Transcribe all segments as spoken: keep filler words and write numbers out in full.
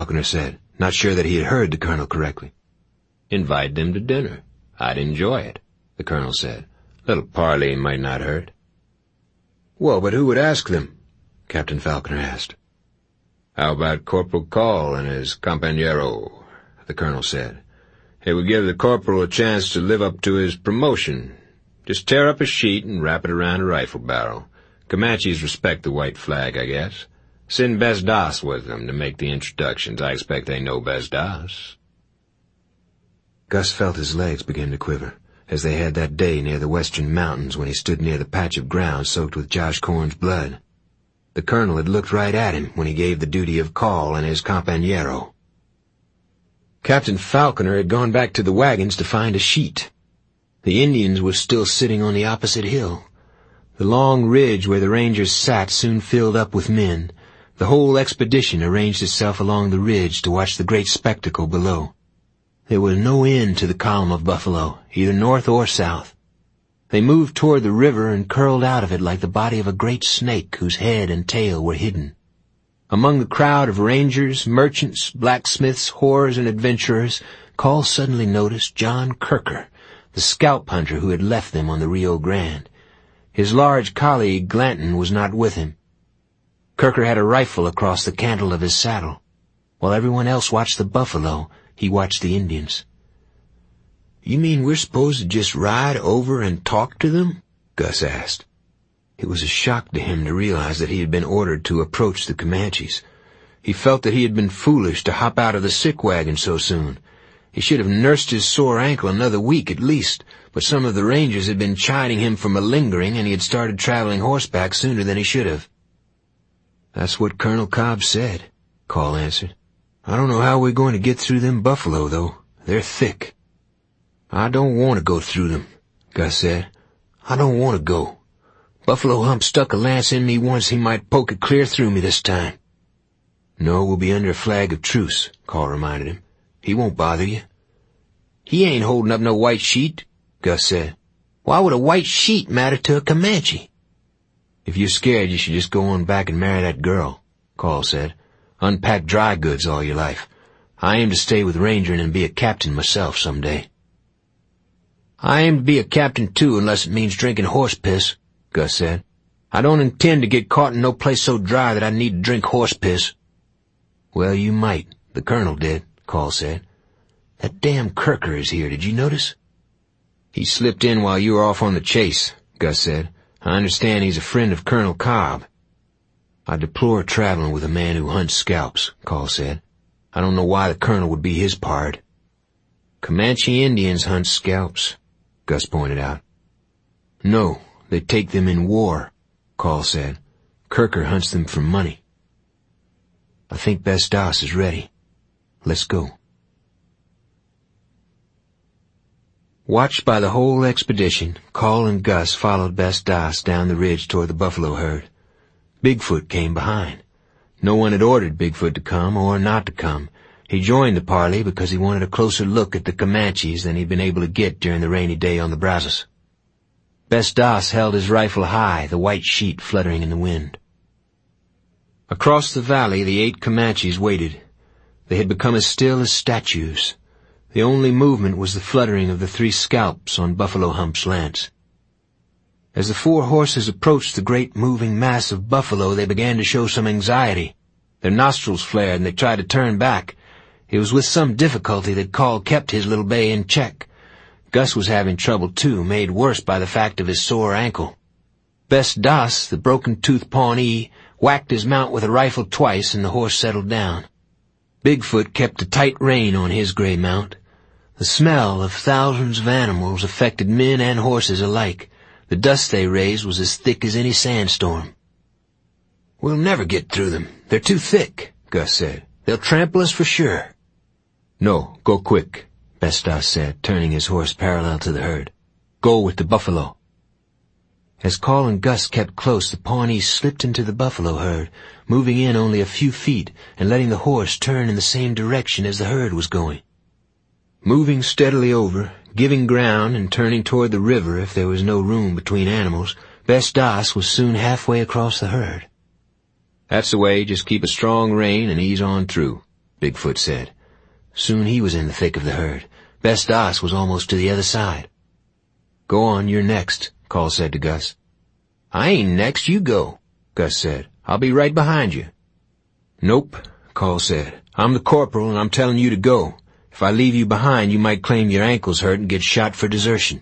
Falconer said, not sure that he had heard the colonel correctly. Invite them to dinner. I'd enjoy it, the colonel said. Little parley might not hurt. Well, but who would ask them? Captain Falconer asked. How about Corporal Call and his compañero? The colonel said. It would give the corporal a chance to live up to his promotion. Just tear up a sheet and wrap it around a rifle barrel. Comanches respect the white flag, I guess. Send Bes Das with them to make the introductions. I expect they know Bes Das. Gus felt his legs begin to quiver, as they had that day near the western mountains when he stood near the patch of ground soaked with Josh Corn's blood. The colonel had looked right at him when he gave the duty of call and his compañero. Captain Falconer had gone back to the wagons to find a sheet. The Indians were still sitting on the opposite hill. The long ridge where the rangers sat soon filled up with men. The whole expedition arranged itself along the ridge to watch the great spectacle below. There was no end to the column of buffalo, either north or south. They moved toward the river and curled out of it like the body of a great snake whose head and tail were hidden. Among the crowd of rangers, merchants, blacksmiths, whores, and adventurers, Call suddenly noticed John Kirker, the scalp hunter who had left them on the Rio Grande. His large colleague, Glanton, was not with him. Kirker had a rifle across the cantle of his saddle. While everyone else watched the buffalo, he watched the Indians. "You mean we're supposed to just ride over and talk to them?" Gus asked. It was a shock to him to realize that he had been ordered to approach the Comanches. He felt that he had been foolish to hop out of the sick wagon so soon. He should have nursed his sore ankle another week at least, but some of the rangers had been chiding him for malingering, and he had started traveling horseback sooner than he should have. "That's what Colonel Cobb said," Call answered. "I don't know how we're going to get through them buffalo, though. They're thick." "I don't want to go through them," Gus said. "I don't want to go. Buffalo Hump stuck a lance in me once. He might poke it clear through me this time." "No, we'll be under a flag of truce," Call reminded him. "He won't bother you." "He ain't holding up no white sheet," Gus said. "Why would a white sheet matter to a Comanche?" "If you're scared, you should just go on back and marry that girl," Call said. "Unpack dry goods all your life. I aim to stay with Rangering and be a captain myself some day." "I aim to be a captain too, unless it means drinking horse piss," Gus said. "I don't intend to get caught in no place so dry that I need to drink horse piss." "Well, you might. The colonel did," Call said. "That damn Kirker is here, did you notice?" "He slipped in while you were off on the chase," Gus said. "I understand he's a friend of Colonel Cobb." "I deplore traveling with a man who hunts scalps," Call said. "I don't know why the colonel would be his pard." "Comanche Indians hunt scalps," Gus pointed out. "No, they take them in war," Call said. "Kirker hunts them for money." "I think Bes Das is ready. Let's go." Watched by the whole expedition, Call and Gus followed Bes Das down the ridge toward the buffalo herd. Bigfoot came behind. No one had ordered Bigfoot to come or not to come. He joined the parley because he wanted a closer look at the Comanches than he'd been able to get during the rainy day on the Brazos. Bes Das held his rifle high, the white sheet fluttering in the wind. Across the valley, the eight Comanches waited. They had become as still as statues. The only movement was the fluttering of the three scalps on Buffalo Hump's lance. As the four horses approached the great moving mass of buffalo, they began to show some anxiety. Their nostrils flared and they tried to turn back. It was with some difficulty that Call kept his little bay in check. Gus was having trouble too, made worse by the fact of his sore ankle. Bes Das, the broken-toothed Pawnee, whacked his mount with a rifle twice and the horse settled down. Bigfoot kept a tight rein on his gray mount. The smell of thousands of animals affected men and horses alike. The dust they raised was as thick as any sandstorm. "We'll never get through them. They're too thick," Gus said. "They'll trample us for sure." "No, go quick," Bes Das said, turning his horse parallel to the herd. "Go with the buffalo." As Call and Gus kept close, the Pawnee slipped into the buffalo herd, moving in only a few feet and letting the horse turn in the same direction as the herd was going. Moving steadily over, giving ground and turning toward the river if there was no room between animals, Bes Das was soon halfway across the herd. "That's the way, just keep a strong rein and ease on through," Bigfoot said. Soon he was in the thick of the herd. Best Doss was almost to the other side. Go on, you're next, Call said to Gus. I ain't next, you go, Gus said. I'll be right behind you. Nope, Call said. I'm the corporal and I'm telling you to go. If I leave you behind, you might claim your ankle's hurt and get shot for desertion.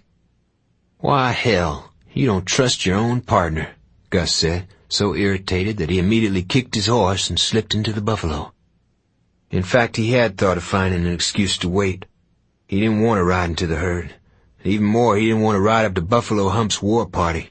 Why, hell, you don't trust your own partner, Gus said, so irritated that he immediately kicked his horse and slipped into the buffalo. In fact, he had thought of finding an excuse to wait. He didn't want to ride into the herd. And even more, he didn't want to ride up to Buffalo Hump's war party.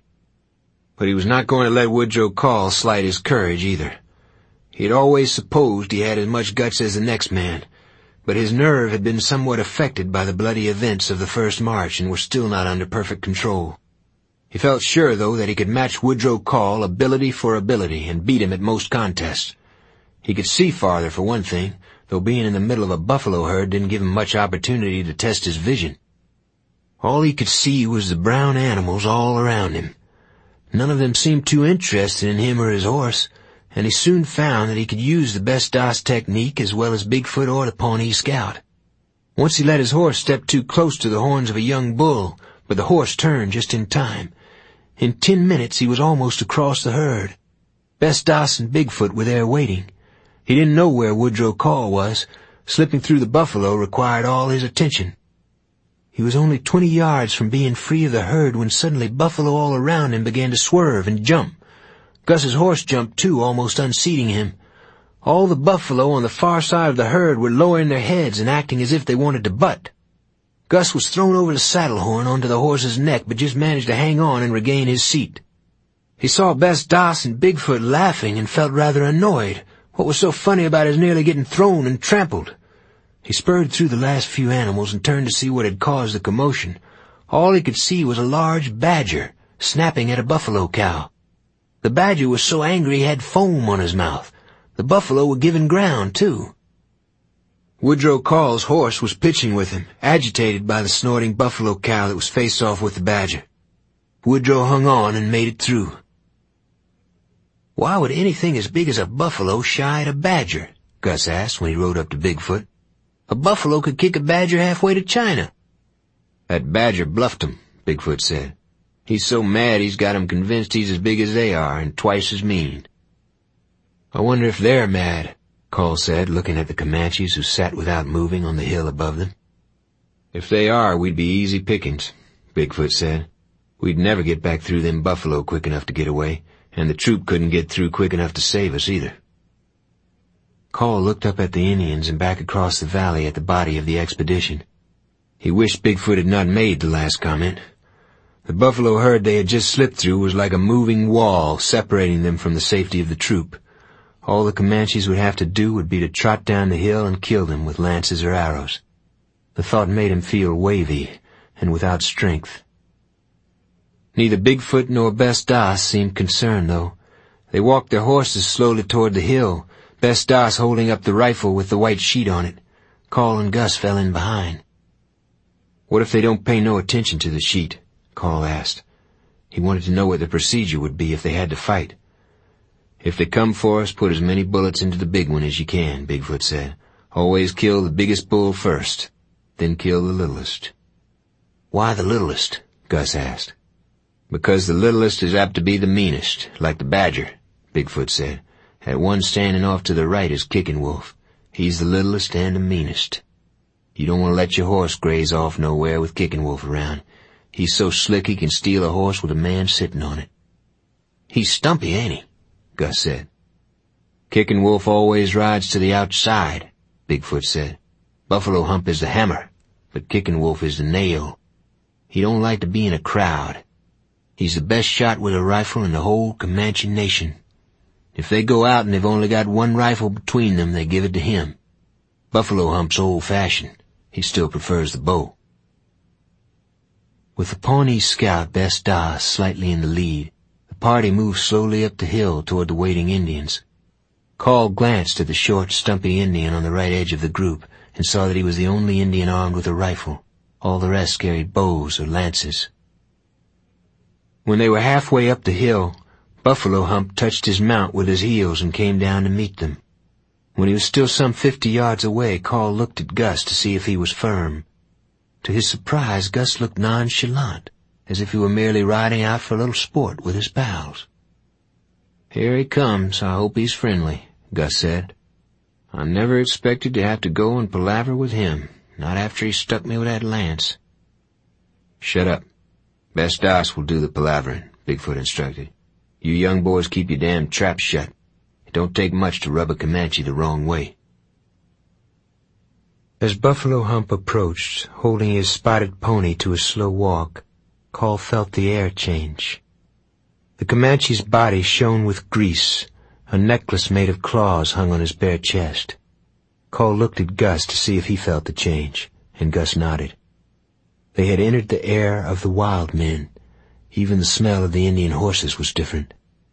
But he was not going to let Woodrow Call slight his courage either. He had always supposed he had as much guts as the next man, but his nerve had been somewhat affected by the bloody events of the first march and were still not under perfect control. He felt sure, though, that he could match Woodrow Call ability for ability and beat him at most contests. He could see farther, for one thing, though being in the middle of a buffalo herd didn't give him much opportunity to test his vision. All he could see was the brown animals all around him. None of them seemed too interested in him or his horse, and he soon found that he could use the Best Doss technique as well as Bigfoot or the Pawnee Scout. Once he let his horse step too close to the horns of a young bull, but the horse turned just in time. In ten minutes he was almost across the herd. Best Doss and Bigfoot were there waiting. He didn't know where Woodrow Call was. Slipping through the buffalo required all his attention. He was only twenty yards from being free of the herd when suddenly buffalo all around him began to swerve and jump. Gus's horse jumped too, almost unseating him. All the buffalo on the far side of the herd were lowering their heads and acting as if they wanted to butt. Gus was thrown over the saddle horn onto the horse's neck, but just managed to hang on and regain his seat. He saw Best Doss and Bigfoot laughing and felt rather annoyed. What was so funny about his nearly getting thrown and trampled? He spurred through the last few animals and turned to see what had caused the commotion. All he could see was a large badger snapping at a buffalo cow. The badger was so angry he had foam on his mouth. The buffalo were giving ground, too. Woodrow Call's horse was pitching with him, agitated by the snorting buffalo cow that was faced off with the badger. Woodrow hung on and made it through. Why would anything as big as a buffalo shy at a badger? Gus asked when he rode up to Bigfoot. A buffalo could kick a badger halfway to China. That badger bluffed him, Bigfoot said. He's so mad he's got him convinced he's as big as they are and twice as mean. I wonder if they're mad, Call said, looking at the Comanches who sat without moving on the hill above them. If they are, we'd be easy pickings, Bigfoot said. We'd never get back through them buffalo quick enough to get away, and the troop couldn't get through quick enough to save us either. Call looked up at the Indians and back across the valley at the body of the expedition. He wished Bigfoot had not made the last comment. The buffalo herd they had just slipped through was like a moving wall separating them from the safety of the troop. All the Comanches would have to do would be to trot down the hill and kill them with lances or arrows. The thought made him feel wavy and without strength. Neither Bigfoot nor Best Doss seemed concerned, though. They walked their horses slowly toward the hill, Best Doss holding up the rifle with the white sheet on it. Call and Gus fell in behind. What if they don't pay no attention to the sheet? Call asked. He wanted to know what the procedure would be if they had to fight. If they come for us, put as many bullets into the big one as you can, Bigfoot said. Always kill the biggest bull first, then kill the littlest. Why the littlest? Gus asked. Because the littlest is apt to be the meanest, like the badger, Bigfoot said. That one standing off to the right is Kicking Wolf. He's the littlest and the meanest. You don't want to let your horse graze off nowhere with Kicking Wolf around. He's so slick he can steal a horse with a man sitting on it. He's stumpy, ain't he? Gus said. Kicking Wolf always rides to the outside, Bigfoot said. Buffalo Hump is the hammer, but Kicking Wolf is the nail. He don't like to be in a crowd. He's the best shot with a rifle in the whole Comanche nation. If they go out and they've only got one rifle between them, they give it to him. Buffalo Hump's old-fashioned. He still prefers the bow. With the Pawnee Scout, Best Doss, slightly in the lead, the party moved slowly up the hill toward the waiting Indians. Call glanced at the short, stumpy Indian on the right edge of the group and saw that he was the only Indian armed with a rifle. All the rest carried bows or lances. When they were halfway up the hill, Buffalo Hump touched his mount with his heels and came down to meet them. When he was still some fifty yards away, Carl looked at Gus to see if he was firm. To his surprise, Gus looked nonchalant, as if he were merely riding out for a little sport with his pals. "Here he comes. I hope he's friendly," Gus said. "I never expected to have to go and palaver with him, not after he stuck me with that lance." "Shut up. Best Doss will do the palavering," Bigfoot instructed. "You young boys keep your damn traps shut. It don't take much to rub a Comanche the wrong way." As Buffalo Hump approached, holding his spotted pony to a slow walk, Carl felt the air change. The Comanche's body shone with grease. A necklace made of claws hung on his bare chest. Carl looked at Gus to see if he felt the change, and Gus nodded. They had entered the air of the wild men. Even the smell of the Indian horses was different.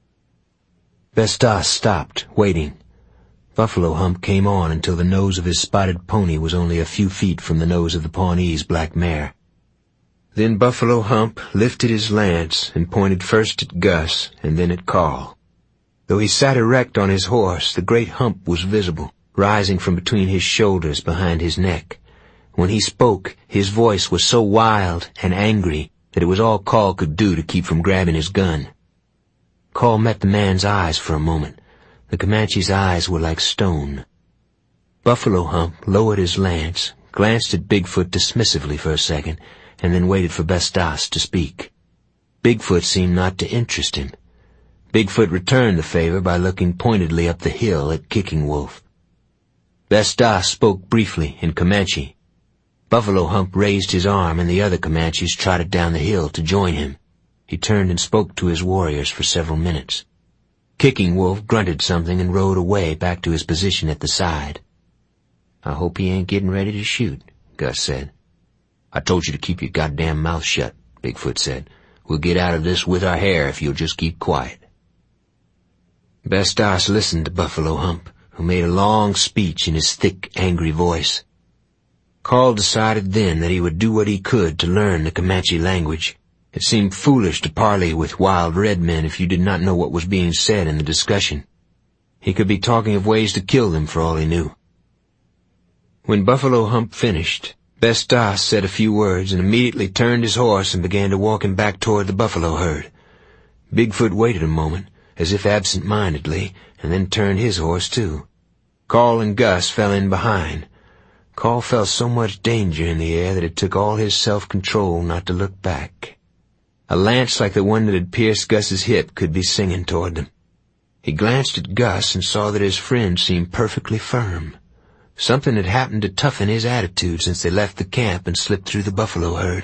Best Doss stopped, waiting. Buffalo Hump came on until the nose of his spotted pony was only a few feet from the nose of the Pawnee's black mare. Then Buffalo Hump lifted his lance and pointed first at Gus and then at Carl. Though he sat erect on his horse, the great hump was visible, rising from between his shoulders behind his neck. When he spoke, his voice was so wild and angry that it was all Carl could do to keep from grabbing his gun. Carl met the man's eyes for a moment. The Comanche's eyes were like stone. Buffalo Hump lowered his lance, glanced at Bigfoot dismissively for a second, and then waited for Best Doss to speak. Bigfoot seemed not to interest him. Bigfoot returned the favor by looking pointedly up the hill at Kicking Wolf. Best Doss spoke briefly in Comanche. Buffalo Hump raised his arm and the other Comanches trotted down the hill to join him. He turned and spoke to his warriors for several minutes. Kicking Wolf grunted something and rode away back to his position at the side. "I hope he ain't getting ready to shoot," Gus said. "I told you to keep your goddamn mouth shut," Bigfoot said. "We'll get out of this with our hair if you'll just keep quiet." Best Doss listened to Buffalo Hump, who made a long speech in his thick, angry voice. Carl decided then that he would do what he could to learn the Comanche language. It seemed foolish to parley with wild red men if you did not know what was being said in the discussion. He could be talking of ways to kill them for all he knew. When Buffalo Hump finished, Best Doss said a few words and immediately turned his horse and began to walk him back toward the buffalo herd. Bigfoot waited a moment, as if absent-mindedly, and then turned his horse too. Carl and Gus fell in behind. Carl felt so much danger in the air that it took all his self-control not to look back. A lance like the one that had pierced Gus's hip could be singing toward them. He glanced at Gus and saw that his friend seemed perfectly firm. Something had happened to toughen his attitude since they left the camp and slipped through the buffalo herd.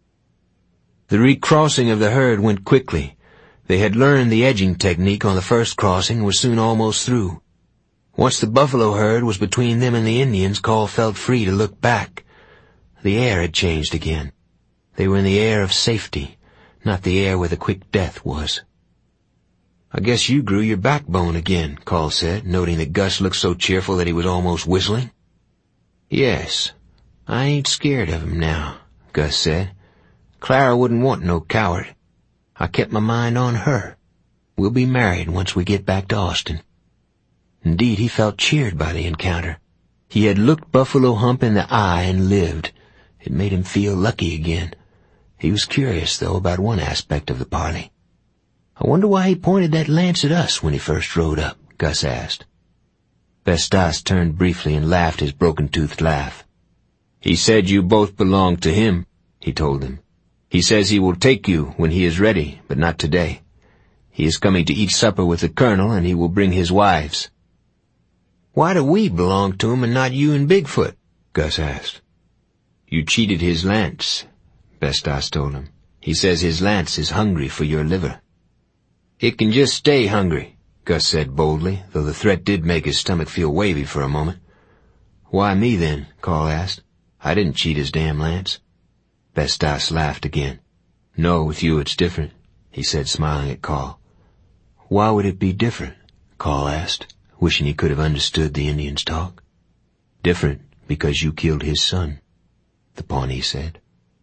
The recrossing of the herd went quickly. They had learned the edging technique on the first crossing and were soon almost through. Once the buffalo herd was between them and the Indians, Carl felt free to look back. The air had changed again. They were in the air of safety, not the air where the quick death was. "I guess you grew your backbone again," Carl said, noting that Gus looked so cheerful that he was almost whistling. "Yes, I ain't scared of him now," Gus said. "Clara wouldn't want no coward. I kept my mind on her. We'll be married once we get back to Austin." Indeed, he felt cheered by the encounter. He had looked Buffalo Hump in the eye and lived. It made him feel lucky again. He was curious, though, about one aspect of the parley. "I wonder why he pointed that lance at us when he first rode up," Gus asked. Best Doss turned briefly and laughed his broken-toothed laugh. "He said you both belong to him," he told them. "He says he will take you when he is ready, but not today. He is coming to eat supper with the colonel, and he will bring his wives." "Why do we belong to him and not you and Bigfoot?" Gus asked. "You cheated his lance," Best Doss told him. "He says his lance is hungry for your liver." "It can just stay hungry," Gus said boldly, though the threat did make his stomach feel wavy for a moment. "Why me, then?" Carl asked. "I didn't cheat his damn lance." Best Doss laughed again. "No, with you it's different," he said, smiling at Carl. "Why would it be different?" Carl asked, wishing he could have understood the Indian's talk. "Different because you killed his son," the Pawnee said.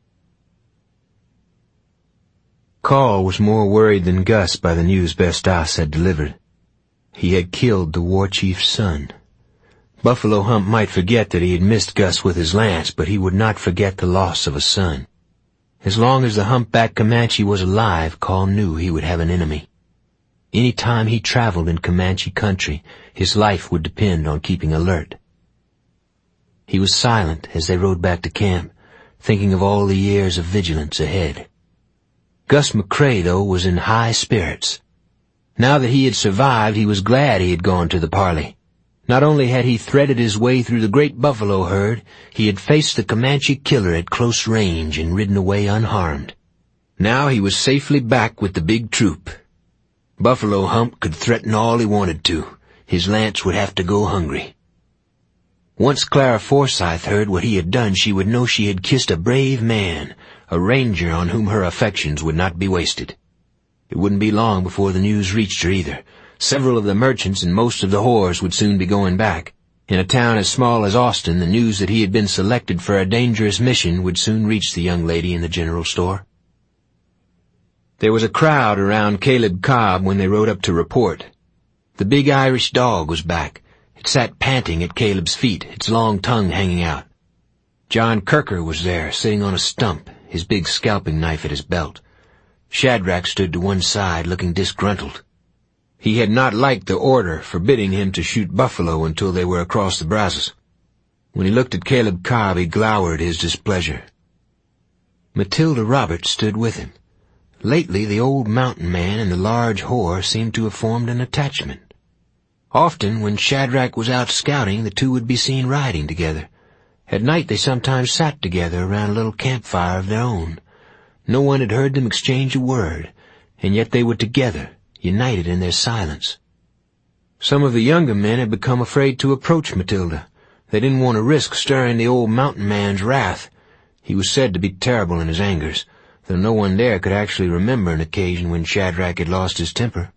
Carl was more worried than Gus by the news Best Doss had delivered. He had killed the war chief's son. Buffalo Hump might forget that he had missed Gus with his lance, but he would not forget the loss of a son. As long as the humpback Comanche was alive, Call knew he would have an enemy. Any time he traveled in Comanche country, his life would depend on keeping alert. He was silent as they rode back to camp, thinking of all the years of vigilance ahead. Gus McCrae, though, was in high spirits. Now that he had survived, he was glad he had gone to the parley. Not only had he threaded his way through the great buffalo herd, he had faced the Comanche killer at close range and ridden away unharmed. Now he was safely back with the big troop. Buffalo Hump could threaten all he wanted to. His lance would have to go hungry. Once Clara Forsythe heard what he had done, she would know she had kissed a brave man, a ranger on whom her affections would not be wasted. It wouldn't be long before the news reached her either. Several of the merchants and most of the whores would soon be going back. In a town as small as Austin, the news that he had been selected for a dangerous mission would soon reach the young lady in the general store. There was a crowd around Caleb Cobb when they rode up to report. The big Irish dog was back. It sat panting at Caleb's feet, its long tongue hanging out. John Kirker was there, sitting on a stump, his big scalping knife at his belt. Shadrach stood to one side, looking disgruntled. He had not liked the order forbidding him to shoot buffalo until they were across the Brazos. When he looked at Caleb Cobb, he glowered his displeasure. Matilda Roberts stood with him. Lately, the old mountain man and the large whore seemed to have formed an attachment. Often, when Shadrach was out scouting, the two would be seen riding together. At night they sometimes sat together around a little campfire of their own. No one had heard them exchange a word, and yet they were together, united in their silence. Some of the younger men had become afraid to approach Matilda. They didn't want to risk stirring the old mountain man's wrath. He was said to be terrible in his angers, though no one there could actually remember an occasion when Shadrach had lost his temper.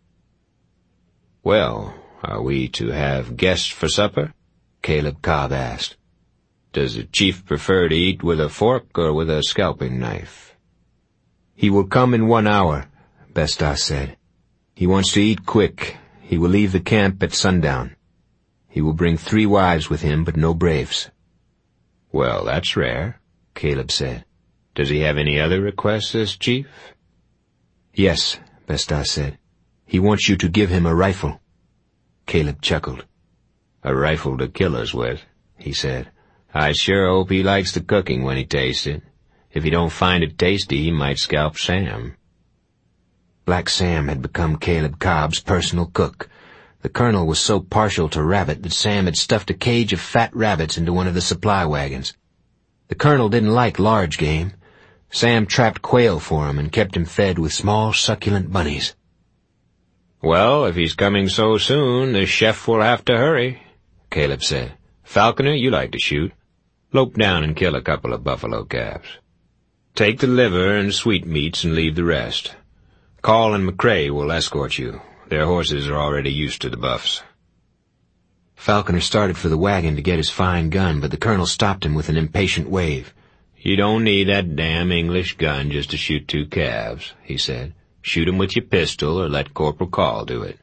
"Well, are we to have guests for supper?" Caleb Cobb asked. "Does the chief prefer to eat with a fork or with a scalping knife?" "He will come in one hour," Bestas said. "He wants to eat quick. He will leave the camp at sundown. He will bring three wives with him, but no braves." "Well, that's rare," Caleb said. "Does he have any other requests, this chief?" "Yes," Bestas said. "He wants you to give him a rifle." Caleb chuckled. "A rifle to kill us with," he said. "I sure hope he likes the cooking when he tastes it. If he don't find it tasty, he might scalp Sam." Black Sam had become Caleb Cobb's personal cook. The colonel was so partial to rabbit that Sam had stuffed a cage of fat rabbits into one of the supply wagons. The colonel didn't like large game. Sam trapped quail for him and kept him fed with small, succulent bunnies. "Well, if he's coming so soon, the chef will have to hurry," Caleb said. "Falconer, you like to shoot. Lope down and kill a couple of buffalo calves. Take the liver and sweetmeats and leave the rest. Call and McCrae will escort you. Their horses are already used to the buffs." Falconer started for the wagon to get his fine gun, but the colonel stopped him with an impatient wave. "You don't need that damn English gun just to shoot two calves," he said. "Shoot 'em with your pistol or let Corporal Call do it."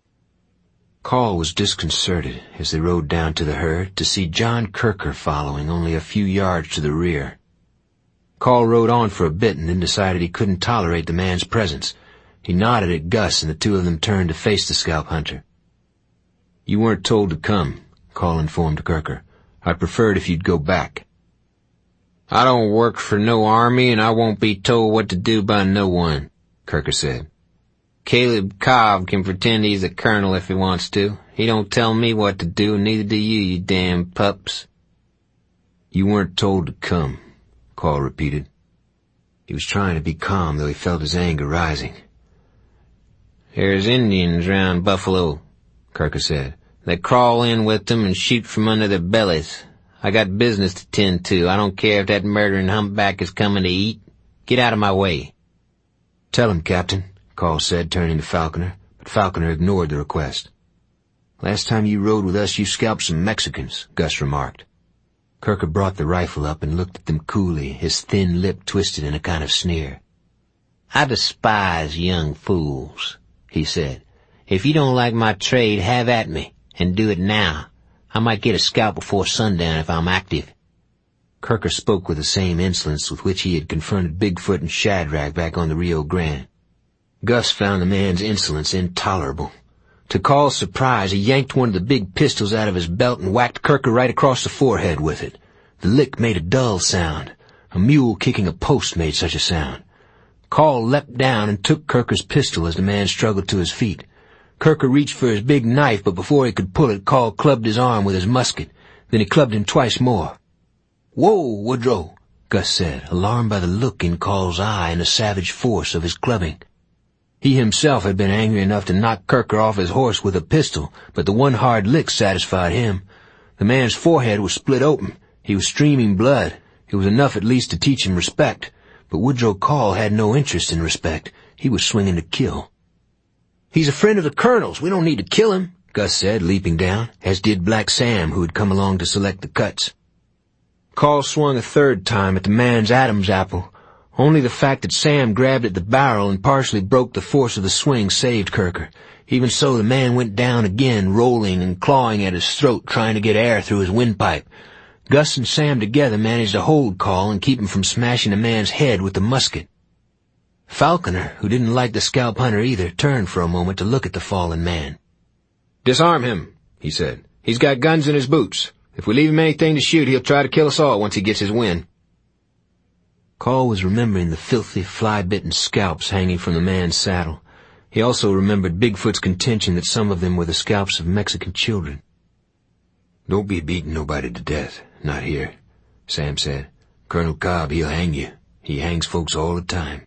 Call was disconcerted as they rode down to the herd to see John Kirker following only a few yards to the rear. Call rode on for a bit and then decided he couldn't tolerate the man's presence. He nodded at Gus and the two of them turned to face the scalp hunter. "You weren't told to come," Call informed Kirker. "I preferred if you'd go back." "I don't work for no army and I won't be told what to do by no one," Kirker said. "Caleb Cobb can pretend he's the colonel if he wants to. He don't tell me what to do, and neither do you, you damn pups." "You weren't told to come," Call repeated. He was trying to be calm, though he felt his anger rising. "There's Indians round Buffalo," Kirker said. "They crawl in with them and shoot from under their bellies. I got business to tend to. I don't care if that murdering humpback is coming to eat. Get out of my way." "Tell him, Captain," Call said, turning to Falconer, but Falconer ignored the request. "Last time you rode with us, you scalped some Mexicans," Gus remarked. Kirker brought the rifle up and looked at them coolly, his thin lip twisted in a kind of sneer. "I despise young fools," he said. "If you don't like my trade, have at me, and do it now. I might get a scalp before sundown if I'm active." Kirker spoke with the same insolence with which he had confronted Bigfoot and Shadrach back on the Rio Grande. Gus found the man's insolence intolerable. To Call's surprise, he yanked one of the big pistols out of his belt and whacked Kirker right across the forehead with it. The lick made a dull sound. A mule kicking a post made such a sound. Call leapt down and took Kirker's pistol as the man struggled to his feet. Kirker reached for his big knife, but before he could pull it, Call clubbed his arm with his musket. Then he clubbed him twice more. "Whoa, Woodrow," Gus said, alarmed by the look in Call's eye and the savage force of his clubbing. He himself had been angry enough to knock Kirker off his horse with a pistol, but the one hard lick satisfied him. The man's forehead was split open. He was streaming blood. It was enough at least to teach him respect. But Woodrow Call had no interest in respect. He was swinging to kill. "He's a friend of the Colonel's. We don't need to kill him," Gus said, leaping down, as did Black Sam, who had come along to select the cuts. Call swung a third time at the man's Adam's apple. Only the fact that Sam grabbed at the barrel and partially broke the force of the swing saved Kirker. Even so, the man went down again, rolling and clawing at his throat, trying to get air through his windpipe. Gus and Sam together managed to hold Call and keep him from smashing the man's head with the musket. Falconer, who didn't like the scalp hunter either, turned for a moment to look at the fallen man. "Disarm him," he said. "He's got guns in his boots. If we leave him anything to shoot, he'll try to kill us all once he gets his wind." Call was remembering the filthy, fly-bitten scalps hanging from the man's saddle. He also remembered Bigfoot's contention that some of them were the scalps of Mexican children. "Don't be beating nobody to death. Not here," Sam said. "Colonel Cobb, he'll hang you. He hangs folks all the time."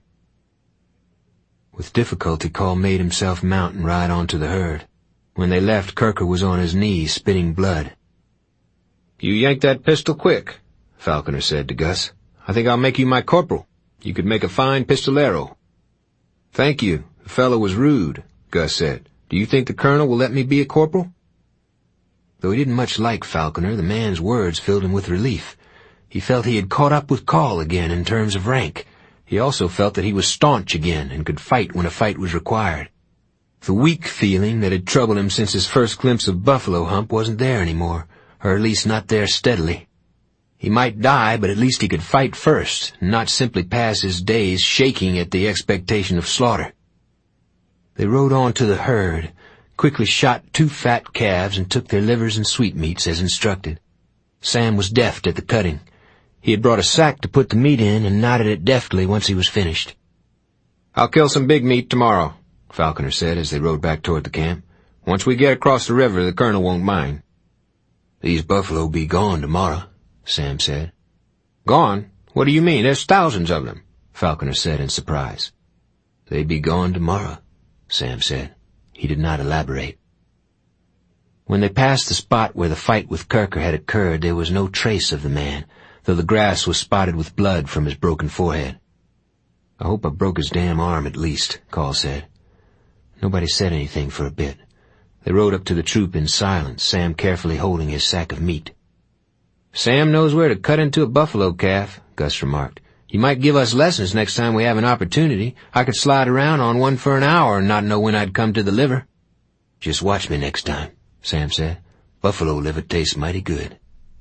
With difficulty, Call made himself mount and ride onto the herd. When they left, Kirker was on his knees, spitting blood. "You yanked that pistol quick," Falconer said to Gus. "I think I'll make you my corporal. You could make a fine pistolero." "Thank you. The fellow was rude," Gus said. "Do you think the colonel will let me be a corporal?" Though he didn't much like Falconer, the man's words filled him with relief. He felt he had caught up with Call again in terms of rank. He also felt that he was staunch again and could fight when a fight was required. The weak feeling that had troubled him since his first glimpse of Buffalo Hump wasn't there anymore, or at least not there steadily. He might die, but at least he could fight first, and not simply pass his days shaking at the expectation of slaughter. They rode on to the herd, quickly shot two fat calves and took their livers and sweetmeats as instructed. Sam was deft at the cutting. He had brought a sack to put the meat in and knotted it deftly once he was finished. "I'll kill some big meat tomorrow," Falconer said as they rode back toward the camp. "Once we get across the river, the colonel won't mind." "These buffalo be gone tomorrow," Sam said. "Gone? What do you mean? There's thousands of them," Falconer said in surprise. "They be gone tomorrow," Sam said. He did not elaborate. When they passed the spot where the fight with Kirker had occurred, there was no trace of the man, though the grass was spotted with blood from his broken forehead. "I hope I broke his damn arm at least," Call said. Nobody said anything for a bit. They rode up to the troop in silence, Sam carefully holding his sack of meat. "Sam knows where to cut into a buffalo calf," Gus remarked. "He might give us lessons next time we have an opportunity. I could slide around on one for an hour and not know when I'd come to the liver." "Just watch me next time," Sam said. "Buffalo liver tastes mighty good."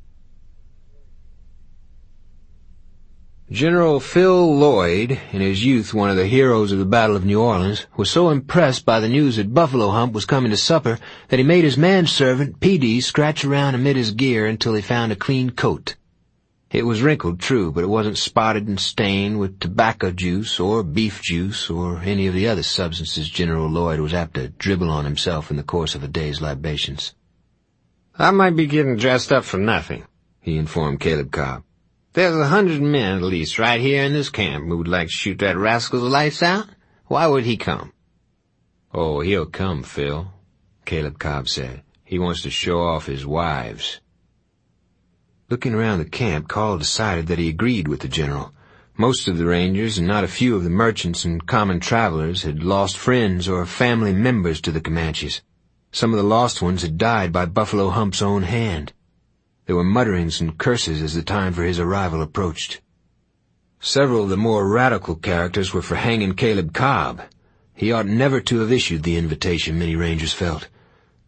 General Phil Lloyd, in his youth one of the heroes of the Battle of New Orleans, was so impressed by the news that Buffalo Hump was coming to supper that he made his manservant, P D, scratch around amid his gear until he found a clean coat. It was wrinkled, true, but it wasn't spotted and stained with tobacco juice or beef juice or any of the other substances General Lloyd was apt to dribble on himself in the course of a day's libations. "I might be getting dressed up for nothing," he informed Caleb Cobb. "There's a hundred men at least right here in this camp who would like to shoot that rascal's lights out. Why would he come?" "Oh, he'll come, Phil," Caleb Cobb said. "He wants to show off his wives." Looking around the camp, Call decided that he agreed with the general. Most of the rangers and not a few of the merchants and common travelers had lost friends or family members to the Comanches. Some of the lost ones had died by Buffalo Hump's own hand. There were mutterings and curses as the time for his arrival approached. Several of the more radical characters were for hanging Caleb Cobb. He ought never to have issued the invitation, many rangers felt.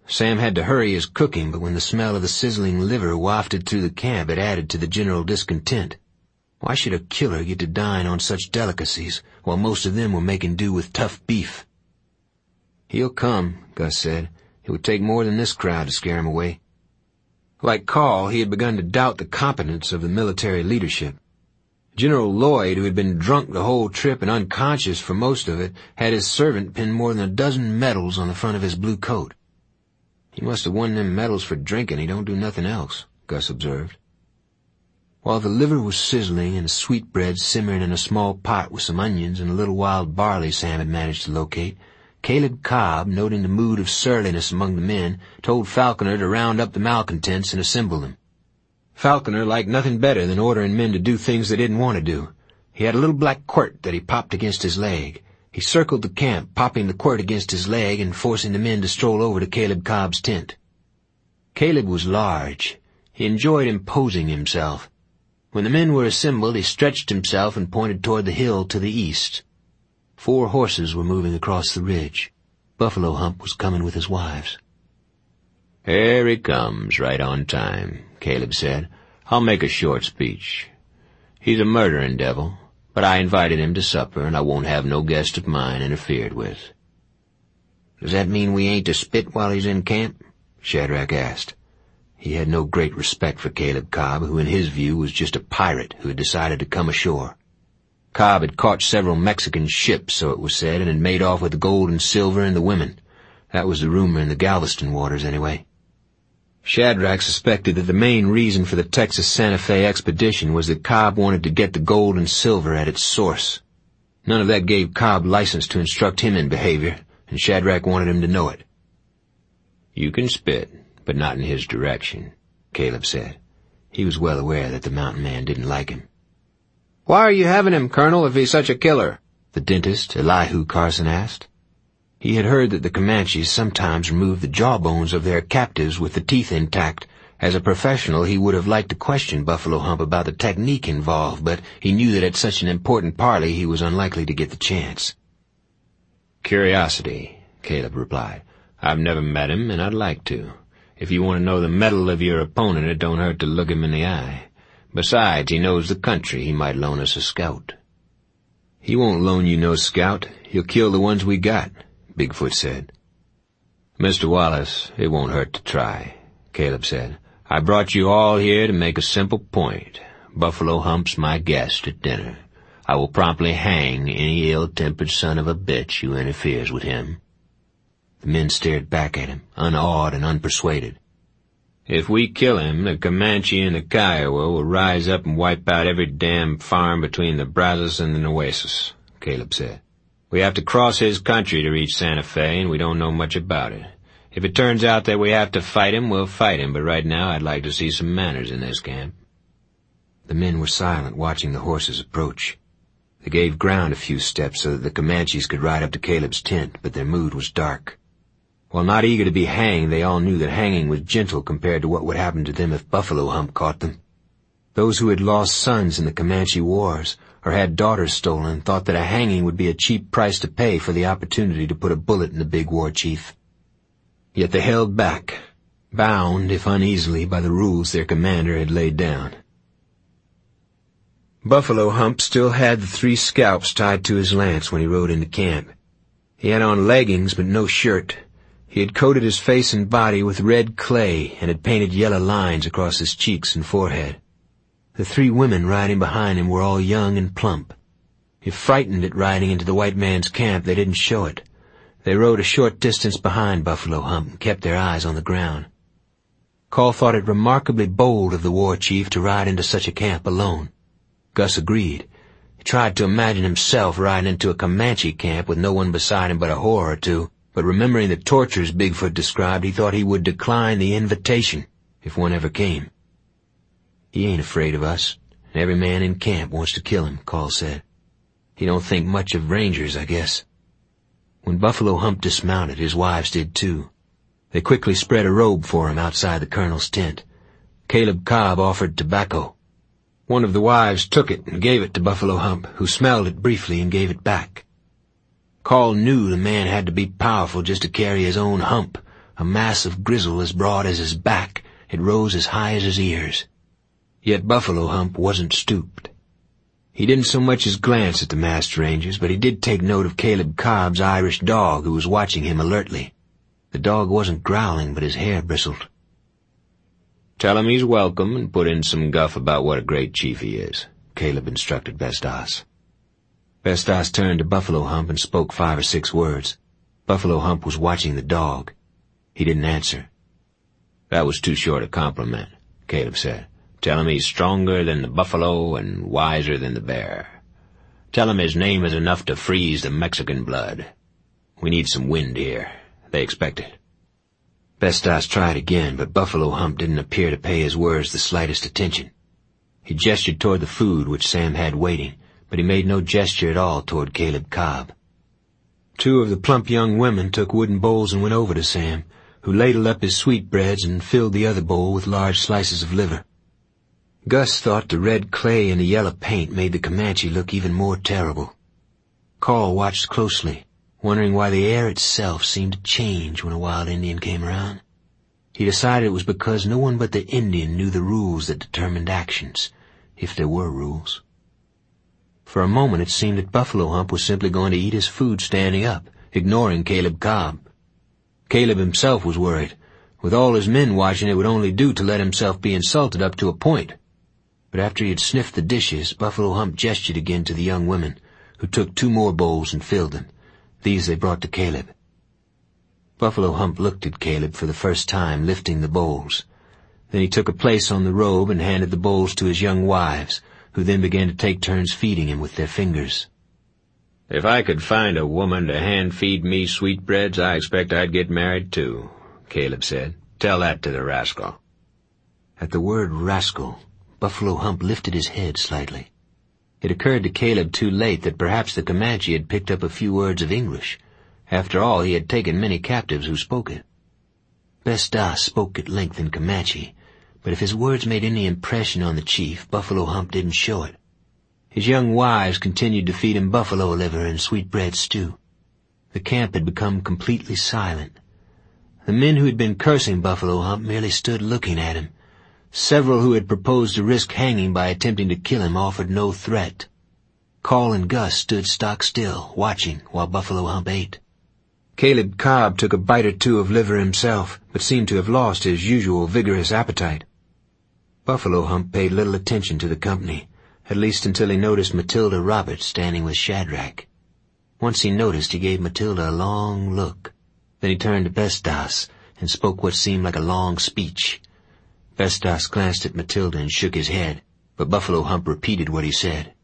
Sam had to hurry his cooking, but when the smell of the sizzling liver wafted through the camp, it added to the general discontent. Why should a killer get to dine on such delicacies, while most of them were making do with tough beef? "He'll come," Gus said. "It would take more than this crowd to scare him away." Like Call, he had begun to doubt the competence of the military leadership. General Lloyd, who had been drunk the whole trip and unconscious for most of it, had his servant pin more than a dozen medals on the front of his blue coat. "He must have won them medals for drinking. He don't do nothing else," Gus observed. While the liver was sizzling and the sweetbread simmering in a small pot with some onions and a little wild barley Sam had managed to locate, Caleb Cobb, noting the mood of surliness among the men, told Falconer to round up the malcontents and assemble them. Falconer liked nothing better than ordering men to do things they didn't want to do. He had a little black quirt that he popped against his leg. He circled the camp, popping the quirt against his leg and forcing the men to stroll over to Caleb Cobb's tent. Caleb was large. He enjoyed imposing himself. When the men were assembled, he stretched himself and pointed toward the hill to the east. Four horses were moving across the ridge. Buffalo Hump was coming with his wives. "Here he comes, right on time," Caleb said. "I'll make a short speech. He's a murdering devil, but I invited him to supper, and I won't have no guest of mine interfered with." "Does that mean we ain't to spit while he's in camp?" Shadrach asked. He had no great respect for Caleb Cobb, who in his view was just a pirate who had decided to come ashore. Cobb had caught several Mexican ships, so it was said, and had made off with the gold and silver and the women. That was the rumor in the Galveston waters, anyway. Shadrach suspected that the main reason for the Texas Santa Fe expedition was that Cobb wanted to get the gold and silver at its source. None of that gave Cobb license to instruct him in behavior, and Shadrach wanted him to know it. "You can spit, but not in his direction," Caleb said. He was well aware that the mountain man didn't like him. "Why are you having him, Colonel, if he's such a killer?" the dentist, Elihu Carson, asked. He had heard that the Comanches sometimes removed the jawbones of their captives with the teeth intact. As a professional, he would have liked to question Buffalo Hump about the technique involved, but he knew that at such an important parley he was unlikely to get the chance. "Curiosity," Caleb replied. "I've never met him, and I'd like to. If you want to know the mettle of your opponent, it don't hurt to look him in the eye. Besides, he knows the country. He might loan us a scout." "He won't loan you no scout. He'll kill the ones we got," Bigfoot said. "Mister Wallace, it won't hurt to try," Caleb said. "I brought you all here to make a simple point. Buffalo Hump's my guest at dinner. I will promptly hang any ill-tempered son of a bitch who interferes with him." The men stared back at him, unawed and unpersuaded. "If we kill him, the Comanche and the Kiowa will rise up and wipe out every damn farm between the Brazos and the Nueces," Caleb said. "We have to cross his country to reach Santa Fe, and we don't know much about it. If it turns out that we have to fight him, we'll fight him, but right now I'd like to see some manners in this camp." The men were silent, watching the horses approach. They gave ground a few steps so that the Comanches could ride up to Caleb's tent, but their mood was dark. While not eager to be hanged, they all knew that hanging was gentle compared to what would happen to them if Buffalo Hump caught them. Those who had lost sons in the Comanche wars, or had daughters stolen, thought that a hanging would be a cheap price to pay for the opportunity to put a bullet in the big war chief. Yet they held back, bound, if uneasily, by the rules their commander had laid down. Buffalo Hump still had the three scalps tied to his lance when he rode into camp. He had on leggings but no shirt. He had coated his face and body with red clay and had painted yellow lines across his cheeks and forehead. The three women riding behind him were all young and plump. If frightened at riding into the white man's camp, they didn't show it. They rode a short distance behind Buffalo Hump and kept their eyes on the ground. Call thought it remarkably bold of the war chief to ride into such a camp alone. Gus agreed. He tried to imagine himself riding into a Comanche camp with no one beside him but a whore or two, but remembering the tortures Bigfoot described, he thought he would decline the invitation if one ever came. "He ain't afraid of us, and every man in camp wants to kill him," Call said. "He don't think much of rangers, I guess." When Buffalo Hump dismounted, his wives did too. They quickly spread a robe for him outside the colonel's tent. Caleb Cobb offered tobacco. One of the wives took it and gave it to Buffalo Hump, who smelled it briefly and gave it back. Call knew the man had to be powerful just to carry his own hump, a mass of grizzle as broad as his back. It rose as high as his ears. Yet Buffalo Hump wasn't stooped. He didn't so much as glance at the masked rangers, but he did take note of Caleb Cobb's Irish dog, who was watching him alertly. The dog wasn't growling, but his hair bristled. "Tell him he's welcome and put in some guff about what a great chief he is," Caleb instructed Bestas. Bestas turned to Buffalo Hump and spoke five or six words. Buffalo Hump was watching the dog. He didn't answer. "That was too short a compliment," Caleb said. "Tell him he's stronger than the buffalo and wiser than the bear. Tell him his name is enough to freeze the Mexican blood. We need some wind here. They expect it." Bestas tried again, but Buffalo Hump didn't appear to pay his words the slightest attention. He gestured toward the food which Sam had waiting, but he made no gesture at all toward Caleb Cobb. Two of the plump young women took wooden bowls and went over to Sam, who ladled up his sweetbreads and filled the other bowl with large slices of liver. Gus thought the red clay and the yellow paint made the Comanche look even more terrible. Carl watched closely, wondering why the air itself seemed to change when a wild Indian came around. He decided it was because no one but the Indian knew the rules that determined actions, if there were rules. For a moment it seemed that Buffalo Hump was simply going to eat his food standing up, ignoring Caleb Cobb. Caleb himself was worried. With all his men watching, it would only do to let himself be insulted up to a point. But after he had sniffed the dishes, Buffalo Hump gestured again to the young women, who took two more bowls and filled them. These they brought to Caleb. Buffalo Hump looked at Caleb for the first time, lifting the bowls. Then he took a place on the robe and handed the bowls to his young wives, who then began to take turns feeding him with their fingers. "If I could find a woman to hand-feed me sweetbreads, I expect I'd get married too," Caleb said. "Tell that to the rascal." At the word rascal, Buffalo Hump lifted his head slightly. It occurred to Caleb too late that perhaps the Comanche had picked up a few words of English. After all, he had taken many captives who spoke it. Bestas spoke at length in Comanche, but if his words made any impression on the chief, Buffalo Hump didn't show it. His young wives continued to feed him buffalo liver and sweetbread stew. The camp had become completely silent. The men who had been cursing Buffalo Hump merely stood looking at him. Several who had proposed to risk hanging by attempting to kill him offered no threat. Carl and Gus stood stock still, watching while Buffalo Hump ate. Caleb Cobb took a bite or two of liver himself, but seemed to have lost his usual vigorous appetite. Buffalo Hump paid little attention to the company, at least until he noticed Matilda Roberts standing with Shadrach. Once he noticed, he gave Matilda a long look. Then he turned to Bestas and spoke what seemed like a long speech. Bestas glanced at Matilda and shook his head, but Buffalo Hump repeated what he said.